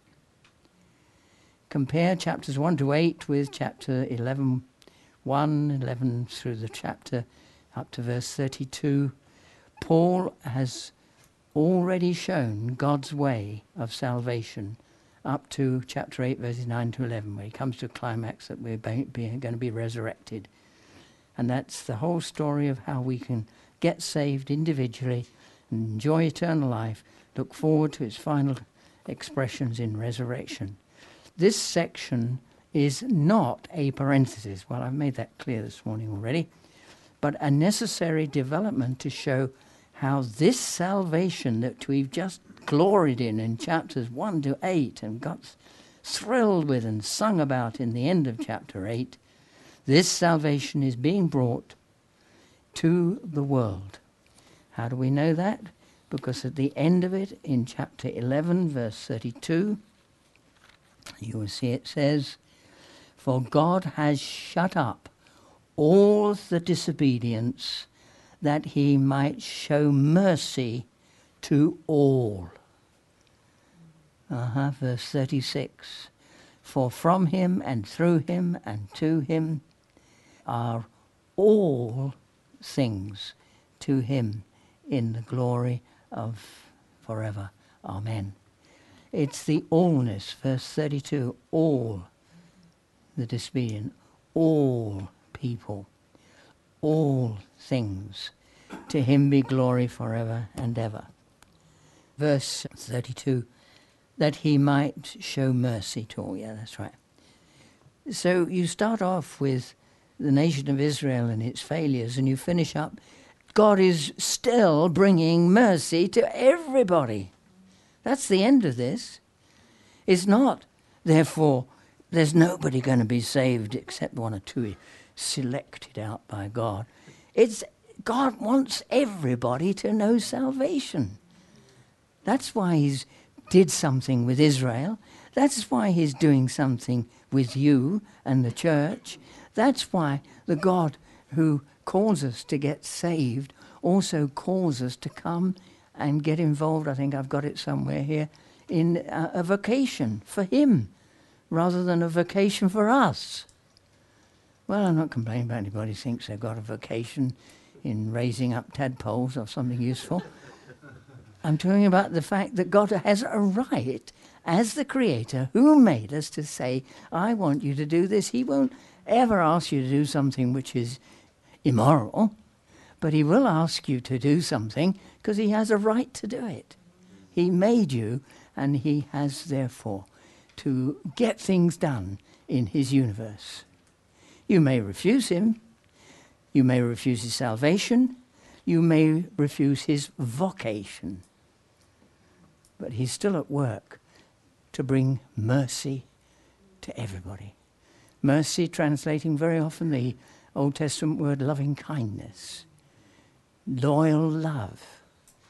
Compare chapters 1 to 8 with chapter 11, 11 through the chapter up to verse 32. Paul has already shown God's way of salvation up to chapter 8, verses 9 to 11, where he comes to a climax that we're going to be resurrected. And that's the whole story of how we can get saved individually and enjoy eternal life, look forward to its final expressions in resurrection. This section is not a parenthesis. Well, I've made that clear this morning already, but a necessary development to show how this salvation that we've just gloried in chapters 1 to 8 and got thrilled with and sung about in the end of chapter 8, this salvation is being brought to the world. How do we know that? Because at the end of it, in chapter 11, verse 32, you will see it says, "For God has shut up all the disobedience, that he might show mercy to all." Verse 36, "For from him and through him and to him are all things, to him in the glory of forever. Amen." It's the allness, verse 32, all the disobedient, all people, all things, to him be glory forever and ever. Verse 32, that he might show mercy to all. Yeah, that's right. So you start off with the nation of Israel and its failures, and you finish up, God is still bringing mercy to everybody. That's the end of this. It's not, therefore, there's nobody going to be saved except one or two selected out by God. It's God wants everybody to know salvation. That's why he's did something with Israel. That's why he's doing something with you and the church. That's why the God who calls us to get saved also calls us to come and get involved, I think I've got it somewhere here, in a vocation for him rather than a vocation for us. Well, I'm not complaining about anybody who thinks they've got a vocation in raising up tadpoles or something useful. I'm talking about the fact that God has a right, as the Creator who made us, to say, I want you to do this. He won't ever ask you to do something which is immoral, but he will ask you to do something because he has a right to do it. He made you, and he has, therefore, to get things done in his universe. You may refuse him. You may refuse his salvation. You may refuse his vocation. But he's still at work to bring mercy to everybody. Mercy translating very often the Old Testament word loving kindness, loyal love,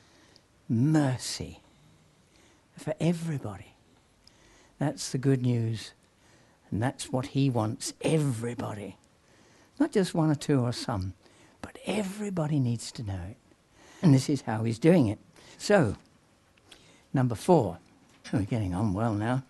mercy for everybody. That's the good news, and that's what he wants, everybody. Not just one or two or some, but everybody needs to know it. And this is how he's doing it. So, number 4, we're getting on well now.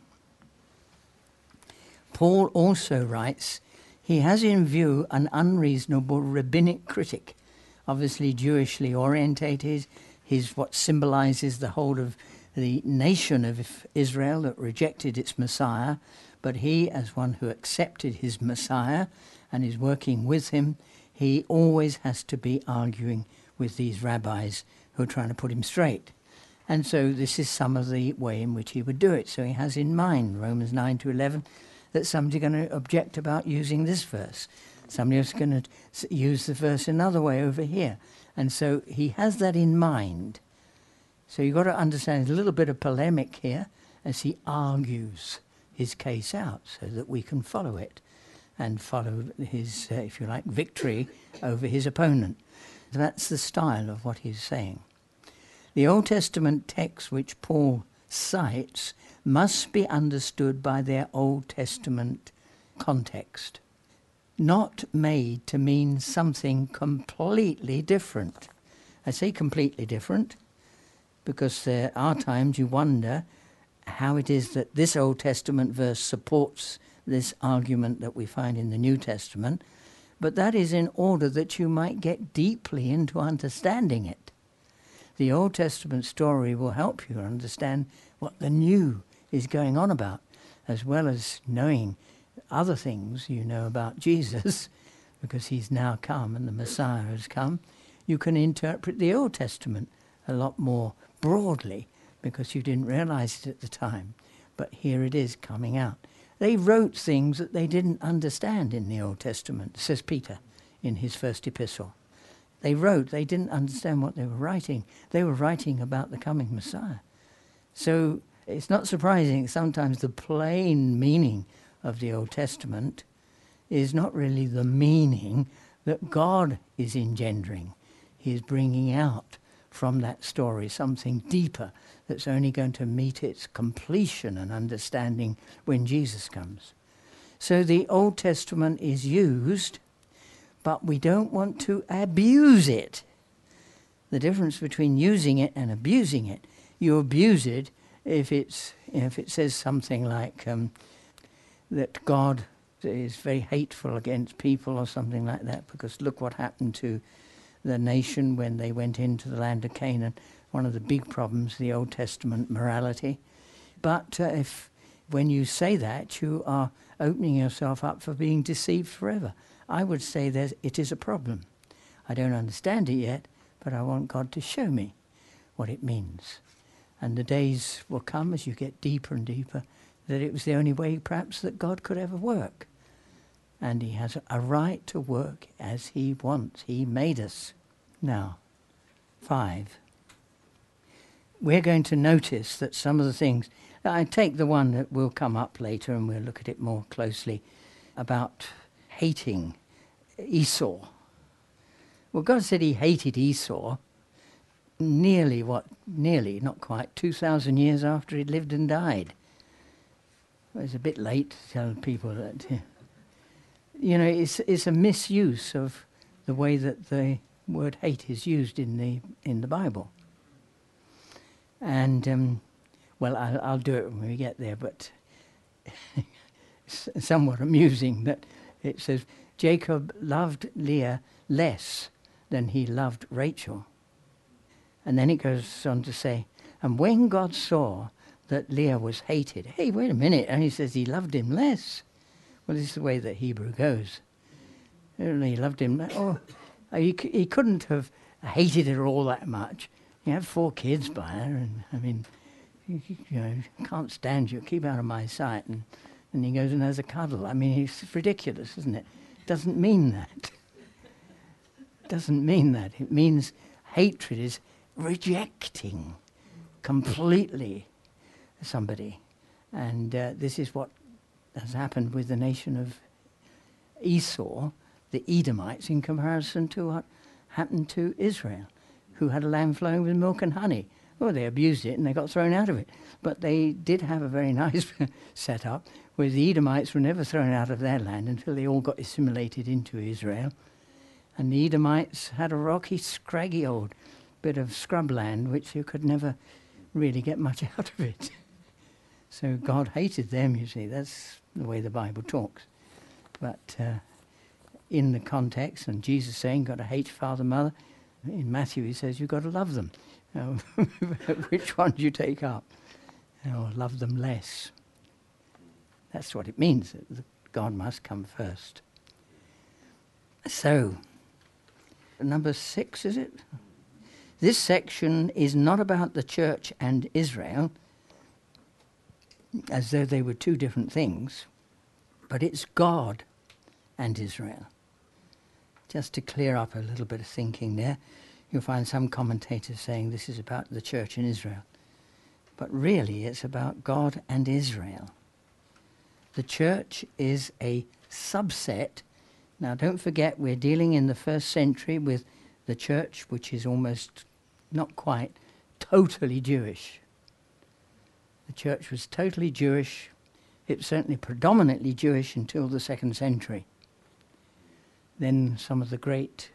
Paul also writes, he has in view an unreasonable rabbinic critic, obviously Jewishly orientated. He's what symbolizes the whole of the nation of Israel that rejected its Messiah, but he, as one who accepted his Messiah and is working with him, he always has to be arguing with these rabbis who are trying to put him straight. And so this is some of the way in which he would do it. So he has in mind, Romans 9 to 11, that somebody's going to object about using this verse. Somebody else is going to use the verse another way over here. And so he has that in mind. So you've got to understand there's a little bit of polemic here as he argues his case out so that we can follow it and follow his, if you like, victory over his opponent. That's the style of what he's saying. The Old Testament texts which Paul cites must be understood by their Old Testament context, not made to mean something completely different. I say completely different because there are times you wonder how it is that this Old Testament verse supports this argument that we find in the New Testament, but that is in order that you might get deeply into understanding it. The Old Testament story will help you understand what the New is going on about, as well as knowing other things you know about Jesus, because he's now come and the Messiah has come. You can interpret the Old Testament a lot more broadly because you didn't realize it at the time. But here it is coming out. They wrote things that they didn't understand in the Old Testament, says Peter in his first epistle. They didn't understand what they were writing. They were writing about the coming Messiah. So It's not surprising sometimes the plain meaning of the Old Testament is not really the meaning that God is engendering. He is bringing out from that story something deeper that's only going to meet its completion and understanding when Jesus comes. So the Old Testament is used, but we don't want to abuse it. The difference between using it and abusing it, you abuse it if it says something like that God is very hateful against people or something like that, because look what happened to the nation when they went into the land of Canaan. One of the big problems, the Old Testament morality. But if when you say that, you are opening yourself up for being deceived forever. I would say it is a problem. I don't understand it yet, but I want God to show me what it means. And the days will come as you get deeper and deeper that it was the only way perhaps that God could ever work. And he has a right to work as he wants. He made us. Now, 5. We're going to notice that some of the things, I take the one that will come up later and we'll look at it more closely, about hating Esau. Well, God said he hated Esau nearly, not quite, 2,000 years after he'd lived and died. Well, it's a bit late to tell people that, it's a misuse of the way that the word hate is used in the Bible. And, I'll do it when we get there, but it's somewhat amusing that it says, Jacob loved Leah less than he loved Rachel. And then it goes on to say, and when God saw that Leah was hated, hey, wait a minute, and he says he loved him less. Well, this is the way that Hebrew goes. He loved him less. He couldn't have hated her all that much. He had 4 kids by her, and can't stand you, keep out of my sight. And he goes and has a cuddle. It's ridiculous, isn't it? Doesn't mean that. Doesn't mean that. It means hatred is rejecting completely somebody. And this is what has happened with the nation of Esau, the Edomites, in comparison to what happened to Israel, who had a land flowing with milk and honey. Well, they abused it and they got thrown out of it. But they did have a very nice setup where the Edomites were never thrown out of their land until they all got assimilated into Israel. And the Edomites had a rocky, scraggy old bit of scrubland which you could never really get much out of it. So God hated them, you see. That's the way the Bible talks. But in the context, and Jesus saying, got to hate your father and mother, in Matthew he says, you've got to love them. Which one do you take up? Or love them less. That's what it means, that God must come first. So, number 6, is it? This section is not about the church and Israel, as though they were two different things, but it's God and Israel. Just to clear up a little bit of thinking there, you'll find some commentators saying this is about the church and Israel. But really it's about God and Israel. The church is a subset. Now don't forget, we're dealing in the 1st century with the church, which is almost, not quite, totally Jewish. The church was totally Jewish. It was certainly predominantly Jewish until the 2nd century. Then some of the great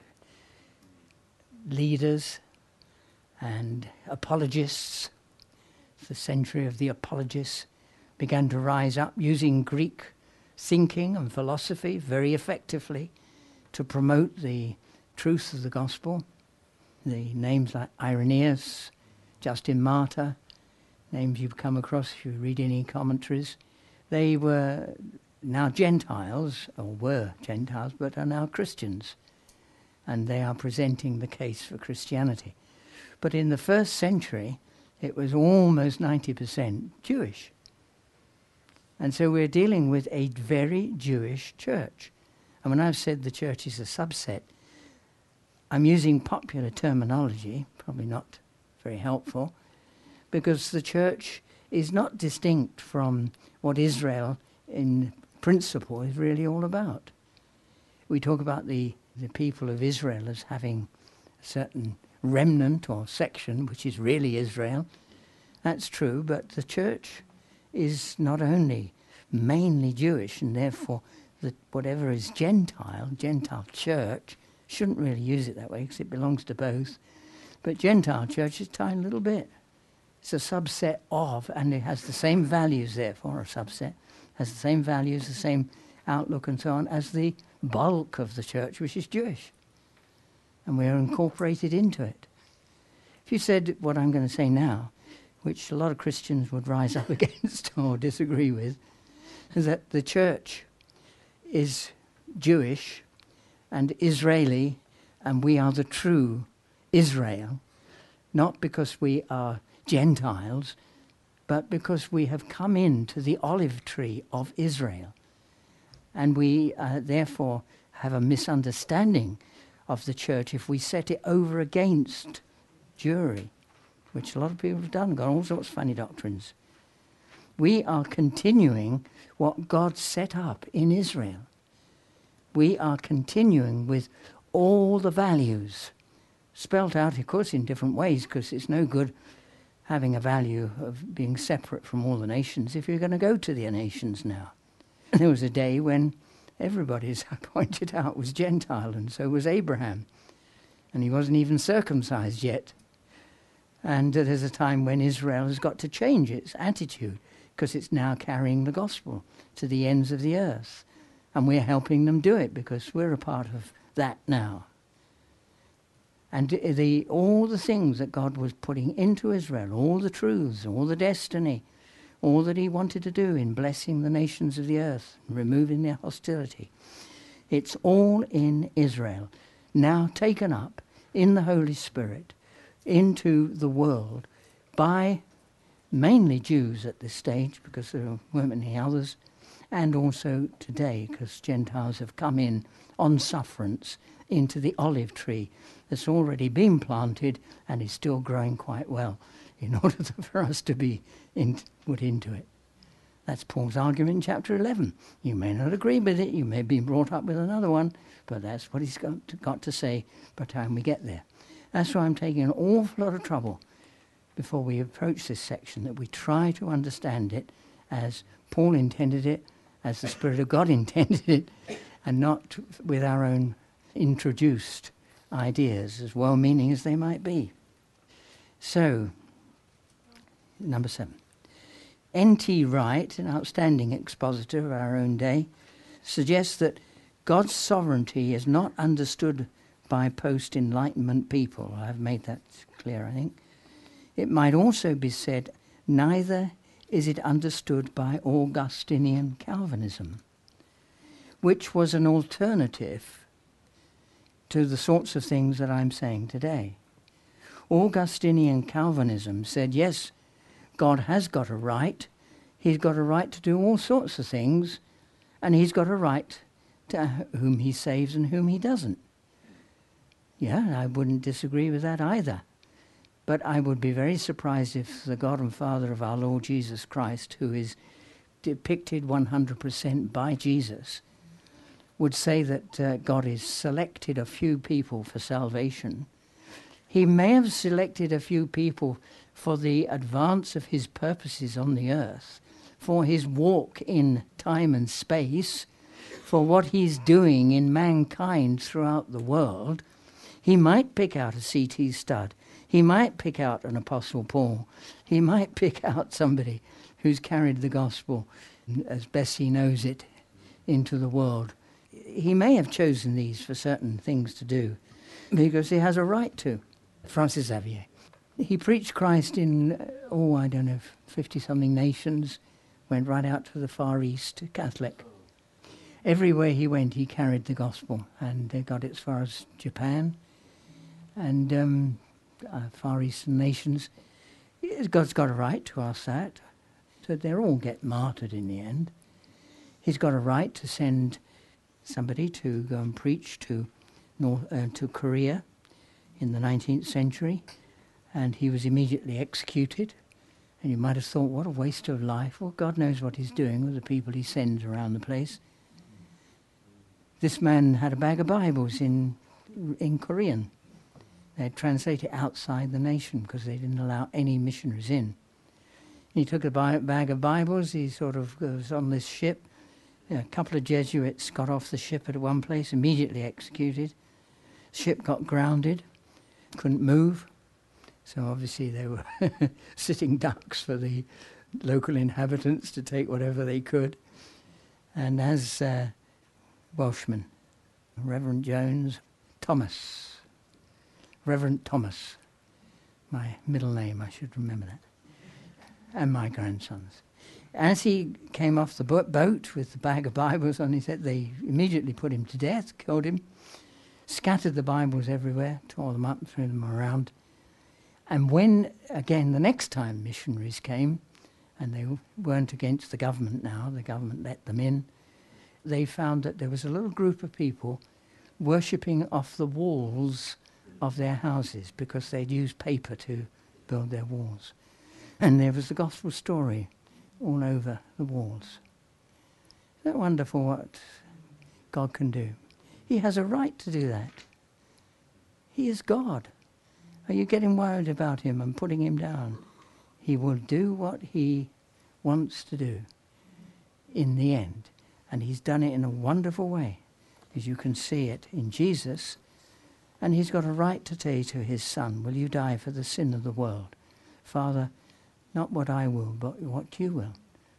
leaders and apologists, the century of the apologists, began to rise up using Greek thinking and philosophy very effectively to promote the truth of the gospel. The names like Irenaeus, Justin Martyr, names you've come across if you read any commentaries, they were now Gentiles, or were Gentiles, but are now Christians. And they are presenting the case for Christianity. But in the 1st century, it was almost 90% Jewish. And so we're dealing with a very Jewish church. And when I've said the church is a subset, I'm using popular terminology, probably not very helpful, because the church is not distinct from what Israel in principle is really all about. We talk about the people of Israel as having a certain remnant or section, which is really Israel. That's true, but the church is not only mainly Jewish, and therefore whatever is Gentile church, shouldn't really use it that way because it belongs to both. But Gentile church is a tiny little bit. It's a subset of, and it has the same values, therefore, a subset, has the same values, the same outlook and so on, as the bulk of the church, which is Jewish. And we are incorporated into it. If you said what I'm going to say now, which a lot of Christians would rise up against or disagree with, is that the church is Jewish and Israeli, and we are the true Israel, not because we are Gentiles, but because we have come into the olive tree of Israel. And we therefore have a misunderstanding of the church if we set it over against Jewry, which a lot of people have done, got all sorts of funny doctrines. We are continuing what God set up in Israel. We are continuing with all the values, spelt out, of course, in different ways, because it's no good having a value of being separate from all the nations if you're going to go to the nations now. There was a day when everybody, as I pointed out, was Gentile, and so was Abraham. And he wasn't even circumcised yet. And there's a time when Israel has got to change its attitude, because it's now carrying the gospel to the ends of the earth. And we're helping them do it, because we're a part of that now. And all the things that God was putting into Israel, all the truths, all the destiny, all that he wanted to do in blessing the nations of the earth, removing their hostility, it's all in Israel, now taken up in the Holy Spirit into the world by mainly Jews at this stage, because there weren't many others, and also today, because Gentiles have come in on sufferance into the olive tree that's already been planted and is still growing quite well in order for us to be put into it. That's Paul's argument in chapter 11. You may not agree with it, you may be brought up with another one, but that's what he's got to say by the time we get there. That's why I'm taking an awful lot of trouble before we approach this section, that we try to understand it as Paul intended it, as the Spirit of God intended it, and not with our own introduced ideas, as well-meaning as they might be. So, number 7. N.T. Wright, an outstanding expositor of our own day, suggests that God's sovereignty is not understood by post-Enlightenment people. I've made that clear, I think. It might also be said, neither is it understood by Augustinian Calvinism, which was an alternative to the sorts of things that I'm saying today. Augustinian Calvinism said, yes, God has got a right. He's got a right to do all sorts of things, and he's got a right to whom he saves and whom he doesn't. Yeah, I wouldn't disagree with that either. But I would be very surprised if the God and Father of our Lord Jesus Christ, who is depicted 100% by Jesus, would say that God has selected a few people for salvation. He may have selected a few people for the advance of his purposes on the earth, for his walk in time and space, for what he's doing in mankind throughout the world. He might pick out a C.T. Studd. He might pick out an Apostle Paul. He might pick out somebody who's carried the gospel as best he knows it into the world. He may have chosen these for certain things to do because he has a right to. Francis Xavier. He preached Christ in, 50-something nations, went right out to the Far East, Catholic. Everywhere he went, he carried the gospel, and got it as far as Japan and Far Eastern nations. God's got a right to ask that. So they'll all get martyred in the end. He's got a right to send somebody to go and preach to Korea in the 19th century, and he was immediately executed. And you might have thought, what a waste of life. Well, God knows what he's doing with the people he sends around the place. This man had a bag of Bibles in Korean. They had translated outside the nation because they didn't allow any missionaries in. He took a bag of Bibles. He sort of was on this ship. A couple of Jesuits got off the ship at one place, immediately executed. Ship got grounded, couldn't move. So obviously they were sitting ducks for the local inhabitants to take whatever they could. And as Welshman, Reverend Jones, Thomas, Reverend Thomas, my middle name, I should remember that, and my grandsons. As he came off the boat with the bag of Bibles on his head, they immediately put him to death, killed him, scattered the Bibles everywhere, tore them up, threw them around. And when, again, the next time missionaries came, and they weren't against the government now, the government let them in, they found that there was a little group of people worshipping off the walls of their houses because they'd used paper to build their walls. And there was the gospel story all over the walls. Isn't that wonderful what God can do? He has a right to do that. He is God. Are you getting worried about him and putting him down? He will do what he wants to do in the end. And he's done it in a wonderful way, as you can see it in Jesus. And he's got a right to say to his son, will you die for the sin of the world? Father, not what I will, but what you will.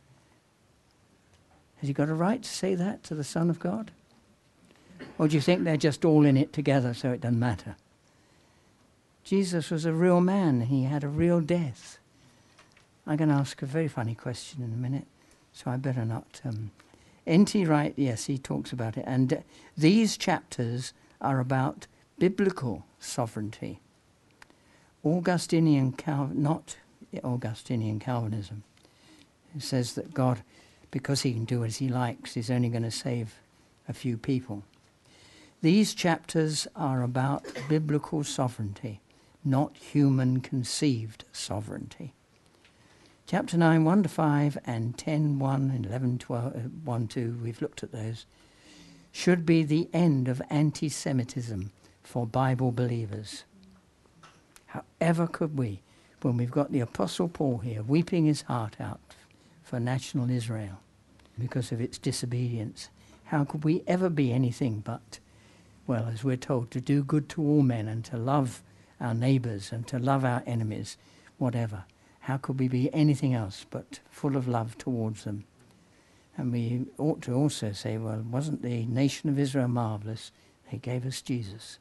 Has he got a right to say that to the Son of God? Or do you think they're just all in it together so it doesn't matter? Jesus was a real man. He had a real death. I'm going to ask a very funny question in a minute, so I better not. N.T. Wright, yes, he talks about it. And these chapters are about biblical sovereignty. Augustinian not Augustinian Calvinism. It says that God, because he can do as he likes, is only going to save a few people. These chapters are about biblical sovereignty, not human-conceived sovereignty. Chapter 9, 1-5, and 10, 1, and 11, 12, 1, 2, we've looked at those, should be the end of anti-Semitism for Bible believers. However could we, when we've got the Apostle Paul here weeping his heart out for national Israel because of its disobedience, how could we ever be anything but, well, as we're told, to do good to all men and to love our neighbours and to love our enemies, whatever. How could we be anything else but full of love towards them? And we ought to also say, well, wasn't the nation of Israel marvellous? They gave us Jesus.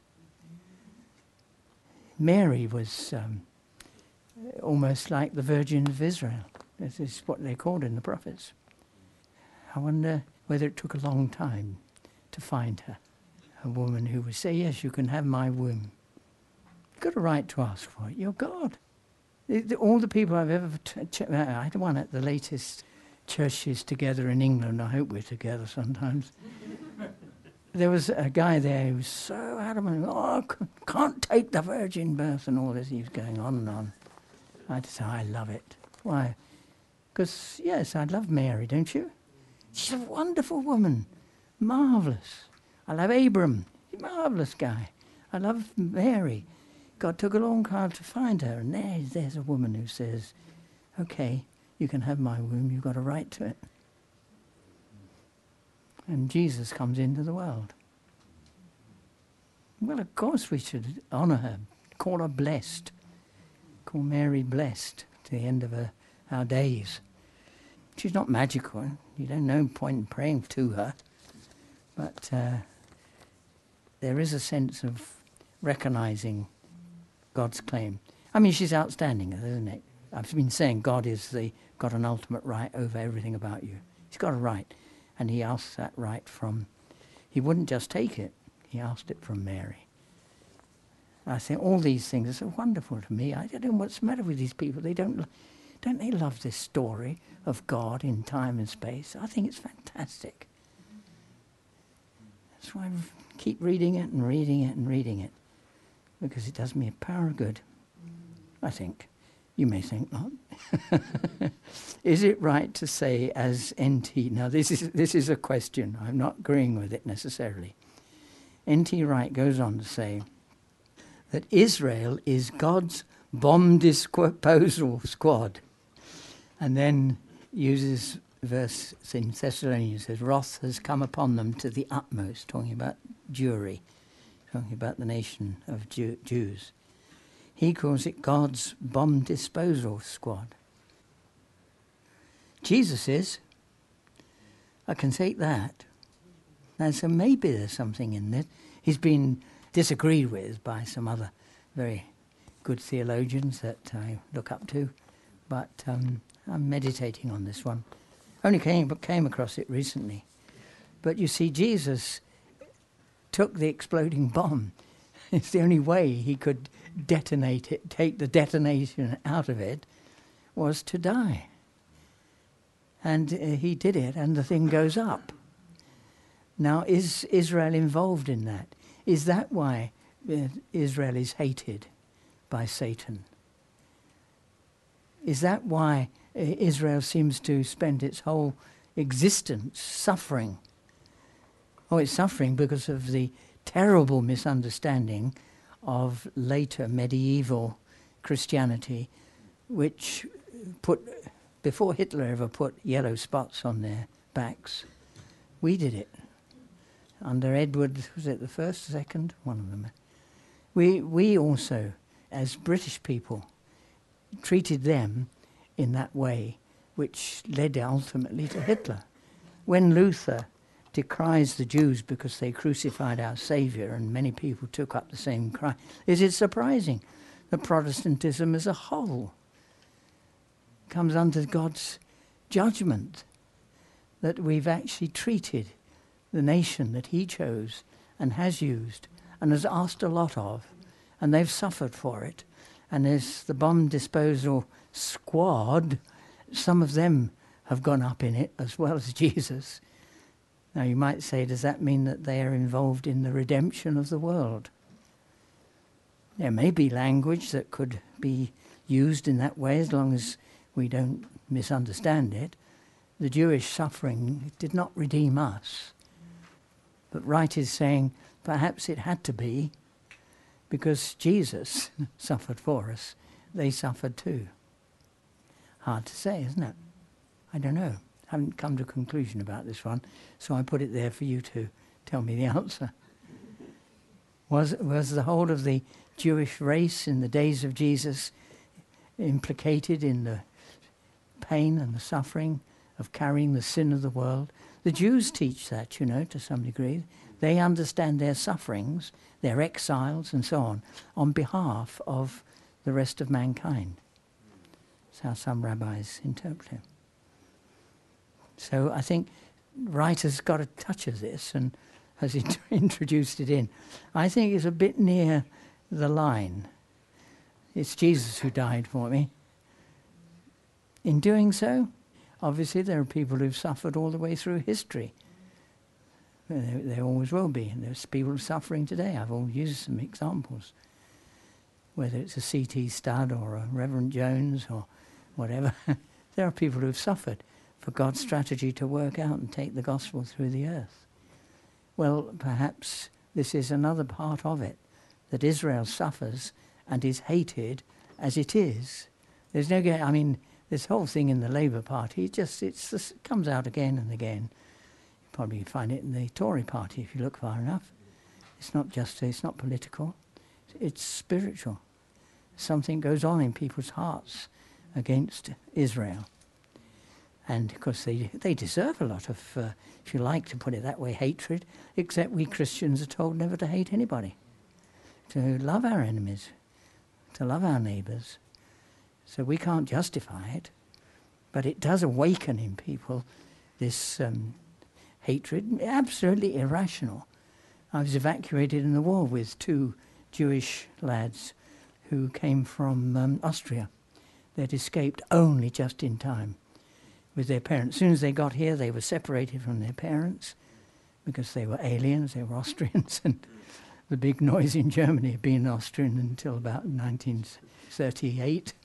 Mary was almost like the Virgin of Israel. This is what they called in the prophets. I wonder whether it took a long time to find her, a woman who would say, yes, you can have my womb. You've got a right to ask for it. You're God. All the people I've ever... I had one at the latest churches together in England. I hope we're together sometimes. There was a guy there who was so adamant, can't take the virgin birth and all this. He was going on and on. I just said, I love it. Why? Because, yes, I love Mary, don't you? She's a wonderful woman. Marvellous. I love Abram. He's a marvellous guy. I love Mary. God took a long time to find her, and there's a woman who says, okay, you can have my womb, you've got a right to it. And Jesus comes into the world. Well, of course we should honour her, call her blessed, call Mary blessed to the end of our days. She's not magical. You don't know point in praying to her. But there is a sense of recognising God's claim. I mean, she's outstanding, isn't it? I've been saying God is got an ultimate right over everything about you. He's got a right. And he asks that right from... He wouldn't just take it. He asked it from Mary. I think all these things are so wonderful to me. I don't know what's the matter with these people. Don't they love this story of God in time and space? I think it's fantastic. That's why I keep reading it and reading it and reading it. Because it does me a power of good, I think. You may think not. Is it right to say, as N.T. Now this is a question. I'm not agreeing with it necessarily. N.T. Wright goes on to say that Israel is God's bomb disposal squad, and then uses verse in Thessalonians, says, wrath has come upon them to the utmost, talking about Jewry, talking about the nation of Jews. He calls it God's bomb disposal squad. Jesus is. I can take that. And so maybe there's something in this. He's been disagreed with by some other very good theologians that I look up to, but I'm meditating on this one. Only came across it recently. But you see, Jesus took the exploding bomb. It's the only way he could detonate it, take the detonation out of it, was to die. And he did it, and the thing goes up. Now, is Israel involved in that? Is that why Israel is hated by Satan? Is that why Israel seems to spend its whole existence suffering? Oh, it's suffering because of the terrible misunderstanding of later medieval Christianity, which before Hitler ever put yellow spots on their backs, we did it. Under Edward, was it the first, second? One of them. We also, as British people, treated them in that way, which led ultimately to Hitler. When Luther decries the Jews because they crucified our Saviour, and many people took up the same cry, is it surprising that Protestantism as a whole comes under God's judgment, that we've actually treated the nation that he chose and has used and has asked a lot of, and they've suffered for it. And there's the bomb disposal squad, some of them have gone up in it as well as Jesus. Now you might say, does that mean that they are involved in the redemption of the world? There may be language that could be used in that way as long as we don't misunderstand it. The Jewish suffering did not redeem us. But Wright is saying perhaps it had to be because Jesus suffered for us. They suffered too. Hard to say, isn't it? I don't know. Haven't come to a conclusion about this one, so I put it there for you to tell me the answer. Was the whole of the Jewish race in the days of Jesus implicated in the pain and the suffering of carrying the sin of the world? The Jews teach that, to some degree. They understand their sufferings, their exiles and so on behalf of the rest of mankind. That's how some rabbis interpret it. So I think Wright has got a touch of this and has introduced it in. I think it's a bit near the line. It's Jesus who died for me. In doing so, obviously there are people who've suffered all the way through history. There always will be, and there's people suffering today. I've always used some examples. Whether it's a C.T. Studd or a Reverend Jones or whatever, there are people who've suffered for God's strategy to work out and take the gospel through the earth. Well, perhaps this is another part of it, that Israel suffers and is hated as it is. There's no, this whole thing in the Labour Party, it comes out again and again. You probably find it in the Tory Party if you look far enough. It's not political, it's spiritual. Something goes on in people's hearts against Israel. And of course they deserve a lot of, if you like to put it that way, hatred, except we Christians are told never to hate anybody, to love our enemies, to love our neighbours. So we can't justify it, but it does awaken in people this hatred, absolutely irrational. I was evacuated in the war with 2 Jewish lads who came from Austria. They'd escaped only just in time with their parents. As soon as they got here, they were separated from their parents because they were aliens, they were Austrians, and the big noise in Germany had been Austrian until about 1938.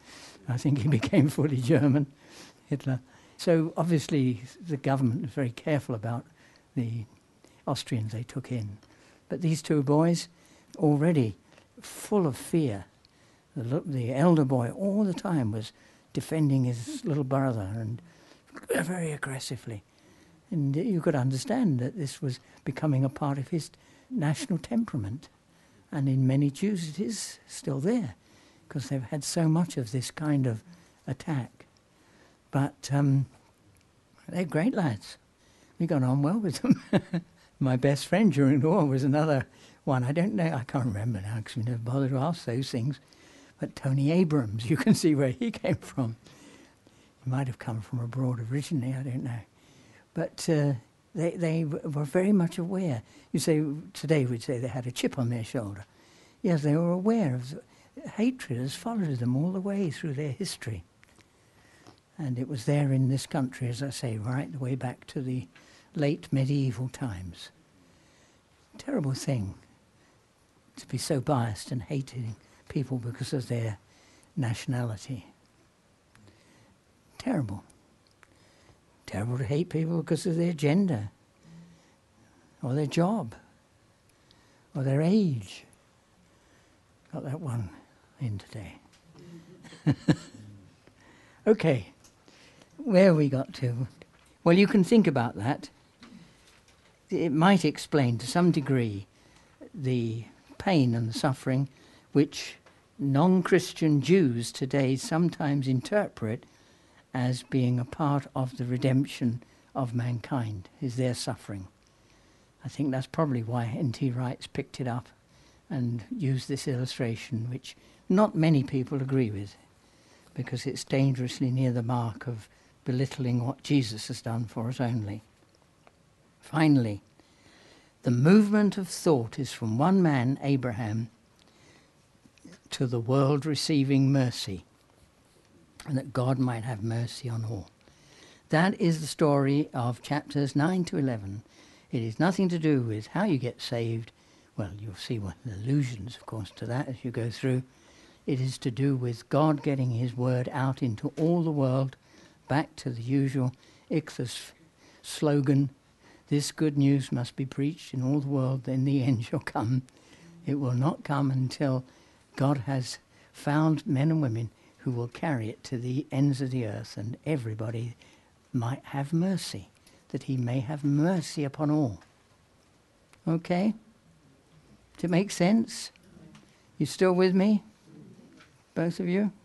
I think he became fully German, Hitler. So obviously the government was very careful about the Austrians they took in. But these two boys, already full of fear, the elder boy all the time was defending his little brother and very aggressively. And you could understand that this was becoming a part of his national temperament. And in many Jews it is still there, because they've had so much of this kind of attack. But they're great lads. We got on well with them. My best friend during the war was another one. I don't know, I can't remember now because we never bothered to ask those things. But Tony Abrams, you can see where he came from. He might have come from abroad originally, I don't know. But they were very much aware. You say, today we'd say they had a chip on their shoulder. Yes, they were aware of the hatred has followed them all the way through their history. And it was there in this country, as I say, right the way back to the late medieval times. Terrible thing to be so biased and hating people because of their nationality. Terrible. Terrible to hate people because of their gender, or their job, or their age. Got that one in today. Okay, where we got to? Well, you can think about that. It might explain to some degree the pain and the suffering which non-Christian Jews today sometimes interpret as being a part of the redemption of mankind, is their suffering. I think that's probably why N.T. Wright's picked it up and used this illustration, which not many people agree with, because it's dangerously near the mark of belittling what Jesus has done for us only. Finally, the movement of thought is from one man, Abraham, to the world receiving mercy, and that God might have mercy on all. That is the story of chapters 9 to 11. It is nothing to do with how you get saved. Well, you'll see what allusions, of course, to that as you go through. It is to do with God getting his word out into all the world, back to the usual Ichthus slogan, this good news must be preached in all the world, then the end shall come. It will not come until God has found men and women who will carry it to the ends of the earth, and everybody might have mercy, that he may have mercy upon all. Okay? Does it make sense? You still with me? Both of you?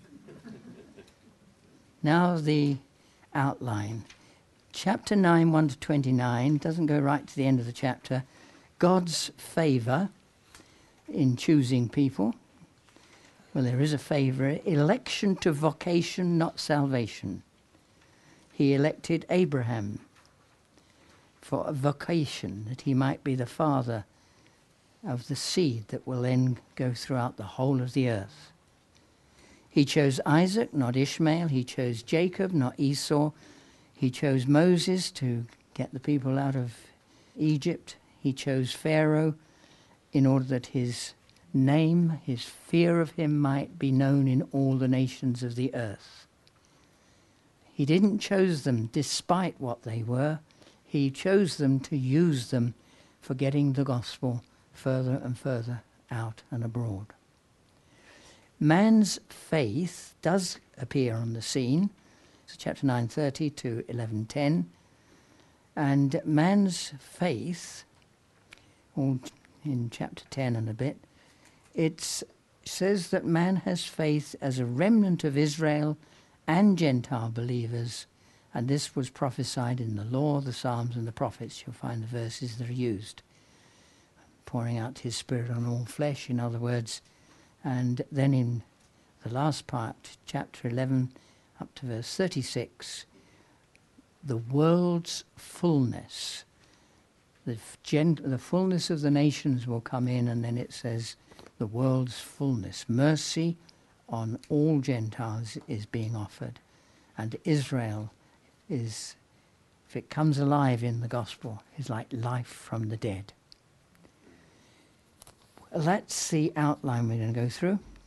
Now the outline. Chapter 9, 1 to 29, doesn't go right to the end of the chapter. God's favour in choosing people. Well, there is a favour. Election to vocation, not salvation. He elected Abraham for a vocation, that he might be the father of the seed that will then go throughout the whole of the earth. He chose Isaac, not Ishmael. He chose Jacob, not Esau. He chose Moses to get the people out of Egypt. He chose Pharaoh in order that his name, his fear of him, might be known in all the nations of the earth. He didn't choose them despite what they were. He chose them to use them for getting the gospel further and further out and abroad. Man's faith does appear on the scene. So chapter 9:30 to 11:10. And man's faith, all in chapter 10 and a bit, it says that man has faith as a remnant of Israel and Gentile believers, and this was prophesied in the law, the Psalms and the prophets. You'll find the verses that are used. Pouring out his Spirit on all flesh, in other words. And then in the last part, chapter 11, up to verse 36, the world's fullness, the fullness of the nations will come in, and then it says the world's fullness. Mercy on all Gentiles is being offered, and Israel is, if it comes alive in the gospel, is like life from the dead. That's the outline we're going to go through.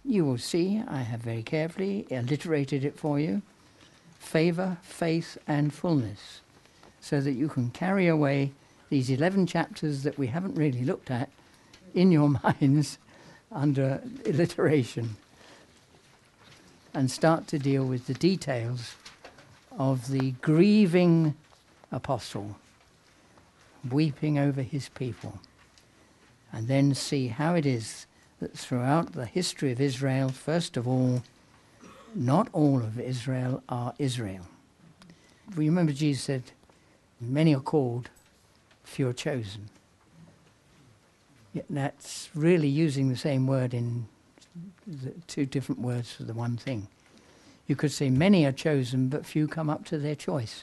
you will see I have very carefully alliterated it for you. Favour, faith and fullness. So that you can carry away these 11 chapters that we haven't really looked at in your minds under alliteration. And start to deal with the details of the grieving apostle weeping over his people. And then see how it is that throughout the history of Israel, first of all, not all of Israel are Israel. We remember Jesus said, many are called, few are chosen. Yet that's really using the same word in the two different words for the one thing. You could say many are chosen, but few come up to their choice.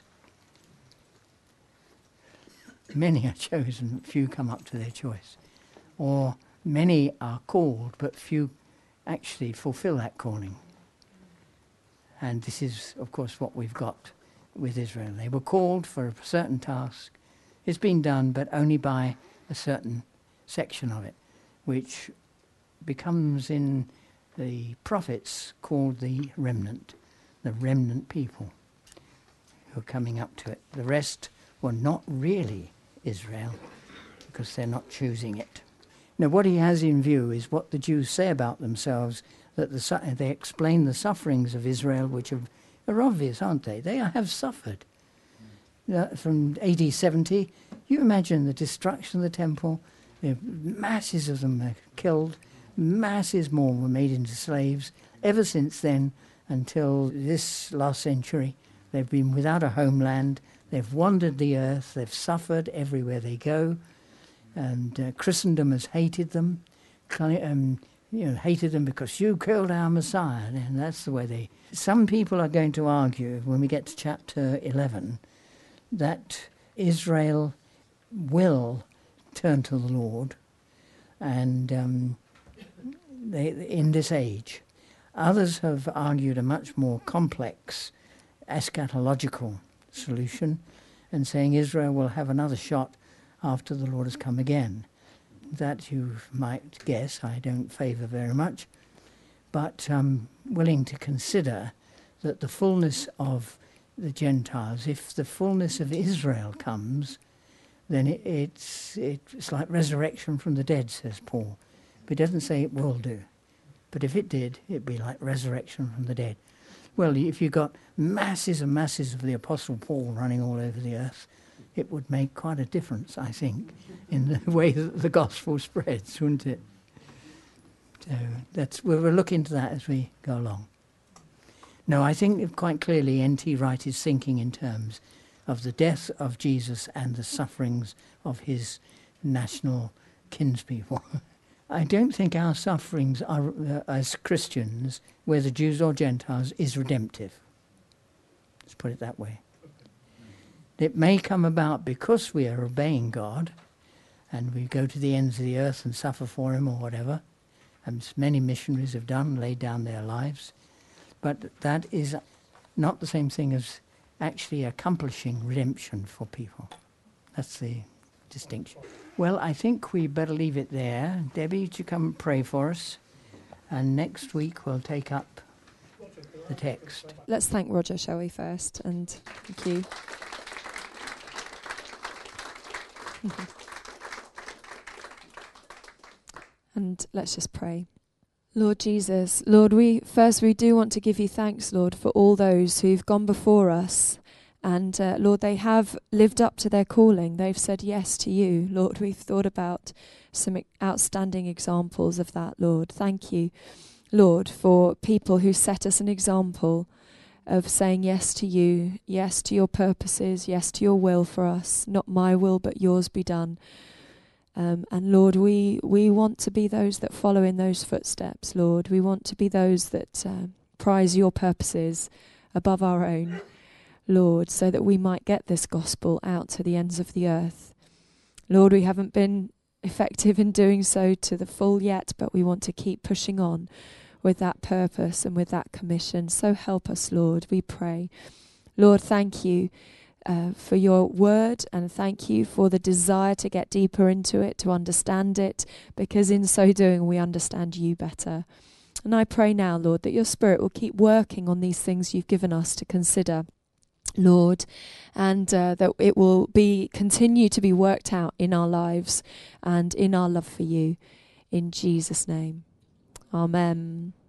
Many are chosen, but few come up to their choice. Or many are called, but few actually fulfill that calling. And this is, of course, what we've got with Israel. They were called for a certain task. It's been done, but only by a certain section of it, which becomes in the prophets called the remnant people who are coming up to it. The rest were not really Israel because they're not choosing it. Now, what he has in view is what the Jews say about themselves, that they explain the sufferings of Israel, which are obvious, aren't they? They have suffered. From AD 70, you imagine the destruction of the temple, masses of them were killed, masses more were made into slaves. Ever since then, until this last century, they've been without a homeland, they've wandered the earth, they've suffered everywhere they go, and Christendom has hated them, hated them because you killed our Messiah, and that's the way they... Some people are going to argue, when we get to chapter 11, that Israel will turn to the Lord, and in this age. Others have argued a much more complex eschatological solution, and saying Israel will have another shot after the Lord has come again. That you might guess I don't favour very much, but I'm willing to consider that the fullness of the Gentiles, if the fullness of Israel comes, then it's like resurrection from the dead, says Paul. But he doesn't say it will do. But if it did, it'd be like resurrection from the dead. Well, if you got masses and masses of the Apostle Paul running all over the earth, it would make quite a difference, I think, in the way that the gospel spreads, wouldn't it? So we'll look into that as we go along. No, I think quite clearly N.T. Wright is thinking in terms of the death of Jesus and the sufferings of his national kinspeople. I don't think our sufferings are, as Christians, whether Jews or Gentiles, is redemptive. Let's put it that way. It may come about because we are obeying God and we go to the ends of the earth and suffer for him or whatever, as many missionaries have done, laid down their lives. But that is not the same thing as actually accomplishing redemption for people. That's the distinction. Well, I think we better leave it there. Debbie, would you come and pray for us? And next week we'll take up the text. Let's thank Roger, shall we, first? And thank you. And let's just pray. Lord Jesus, Lord, we do want to give you thanks, Lord, for all those who've gone before us. And Lord, they have lived up to their calling. They've said yes to you. Lord, we've thought about some outstanding examples of that, Lord. Thank you, Lord, for people who set us an example of saying yes to you, yes to your purposes, yes to your will for us. Not my will, but yours be done. And Lord, we want to be those that follow in those footsteps, Lord. We want to be those that prize your purposes above our own, Lord, so that we might get this gospel out to the ends of the earth. Lord, we haven't been effective in doing so to the full yet, but we want to keep pushing on with that purpose and with that commission. So help us, Lord, we pray. Lord, thank you for your word, and thank you for the desire to get deeper into it, to understand it, because in so doing we understand you better. And I pray now, Lord, that your Spirit will keep working on these things you've given us to consider, Lord, and that it will continue to be worked out in our lives and in our love for you. In Jesus' name. Amen.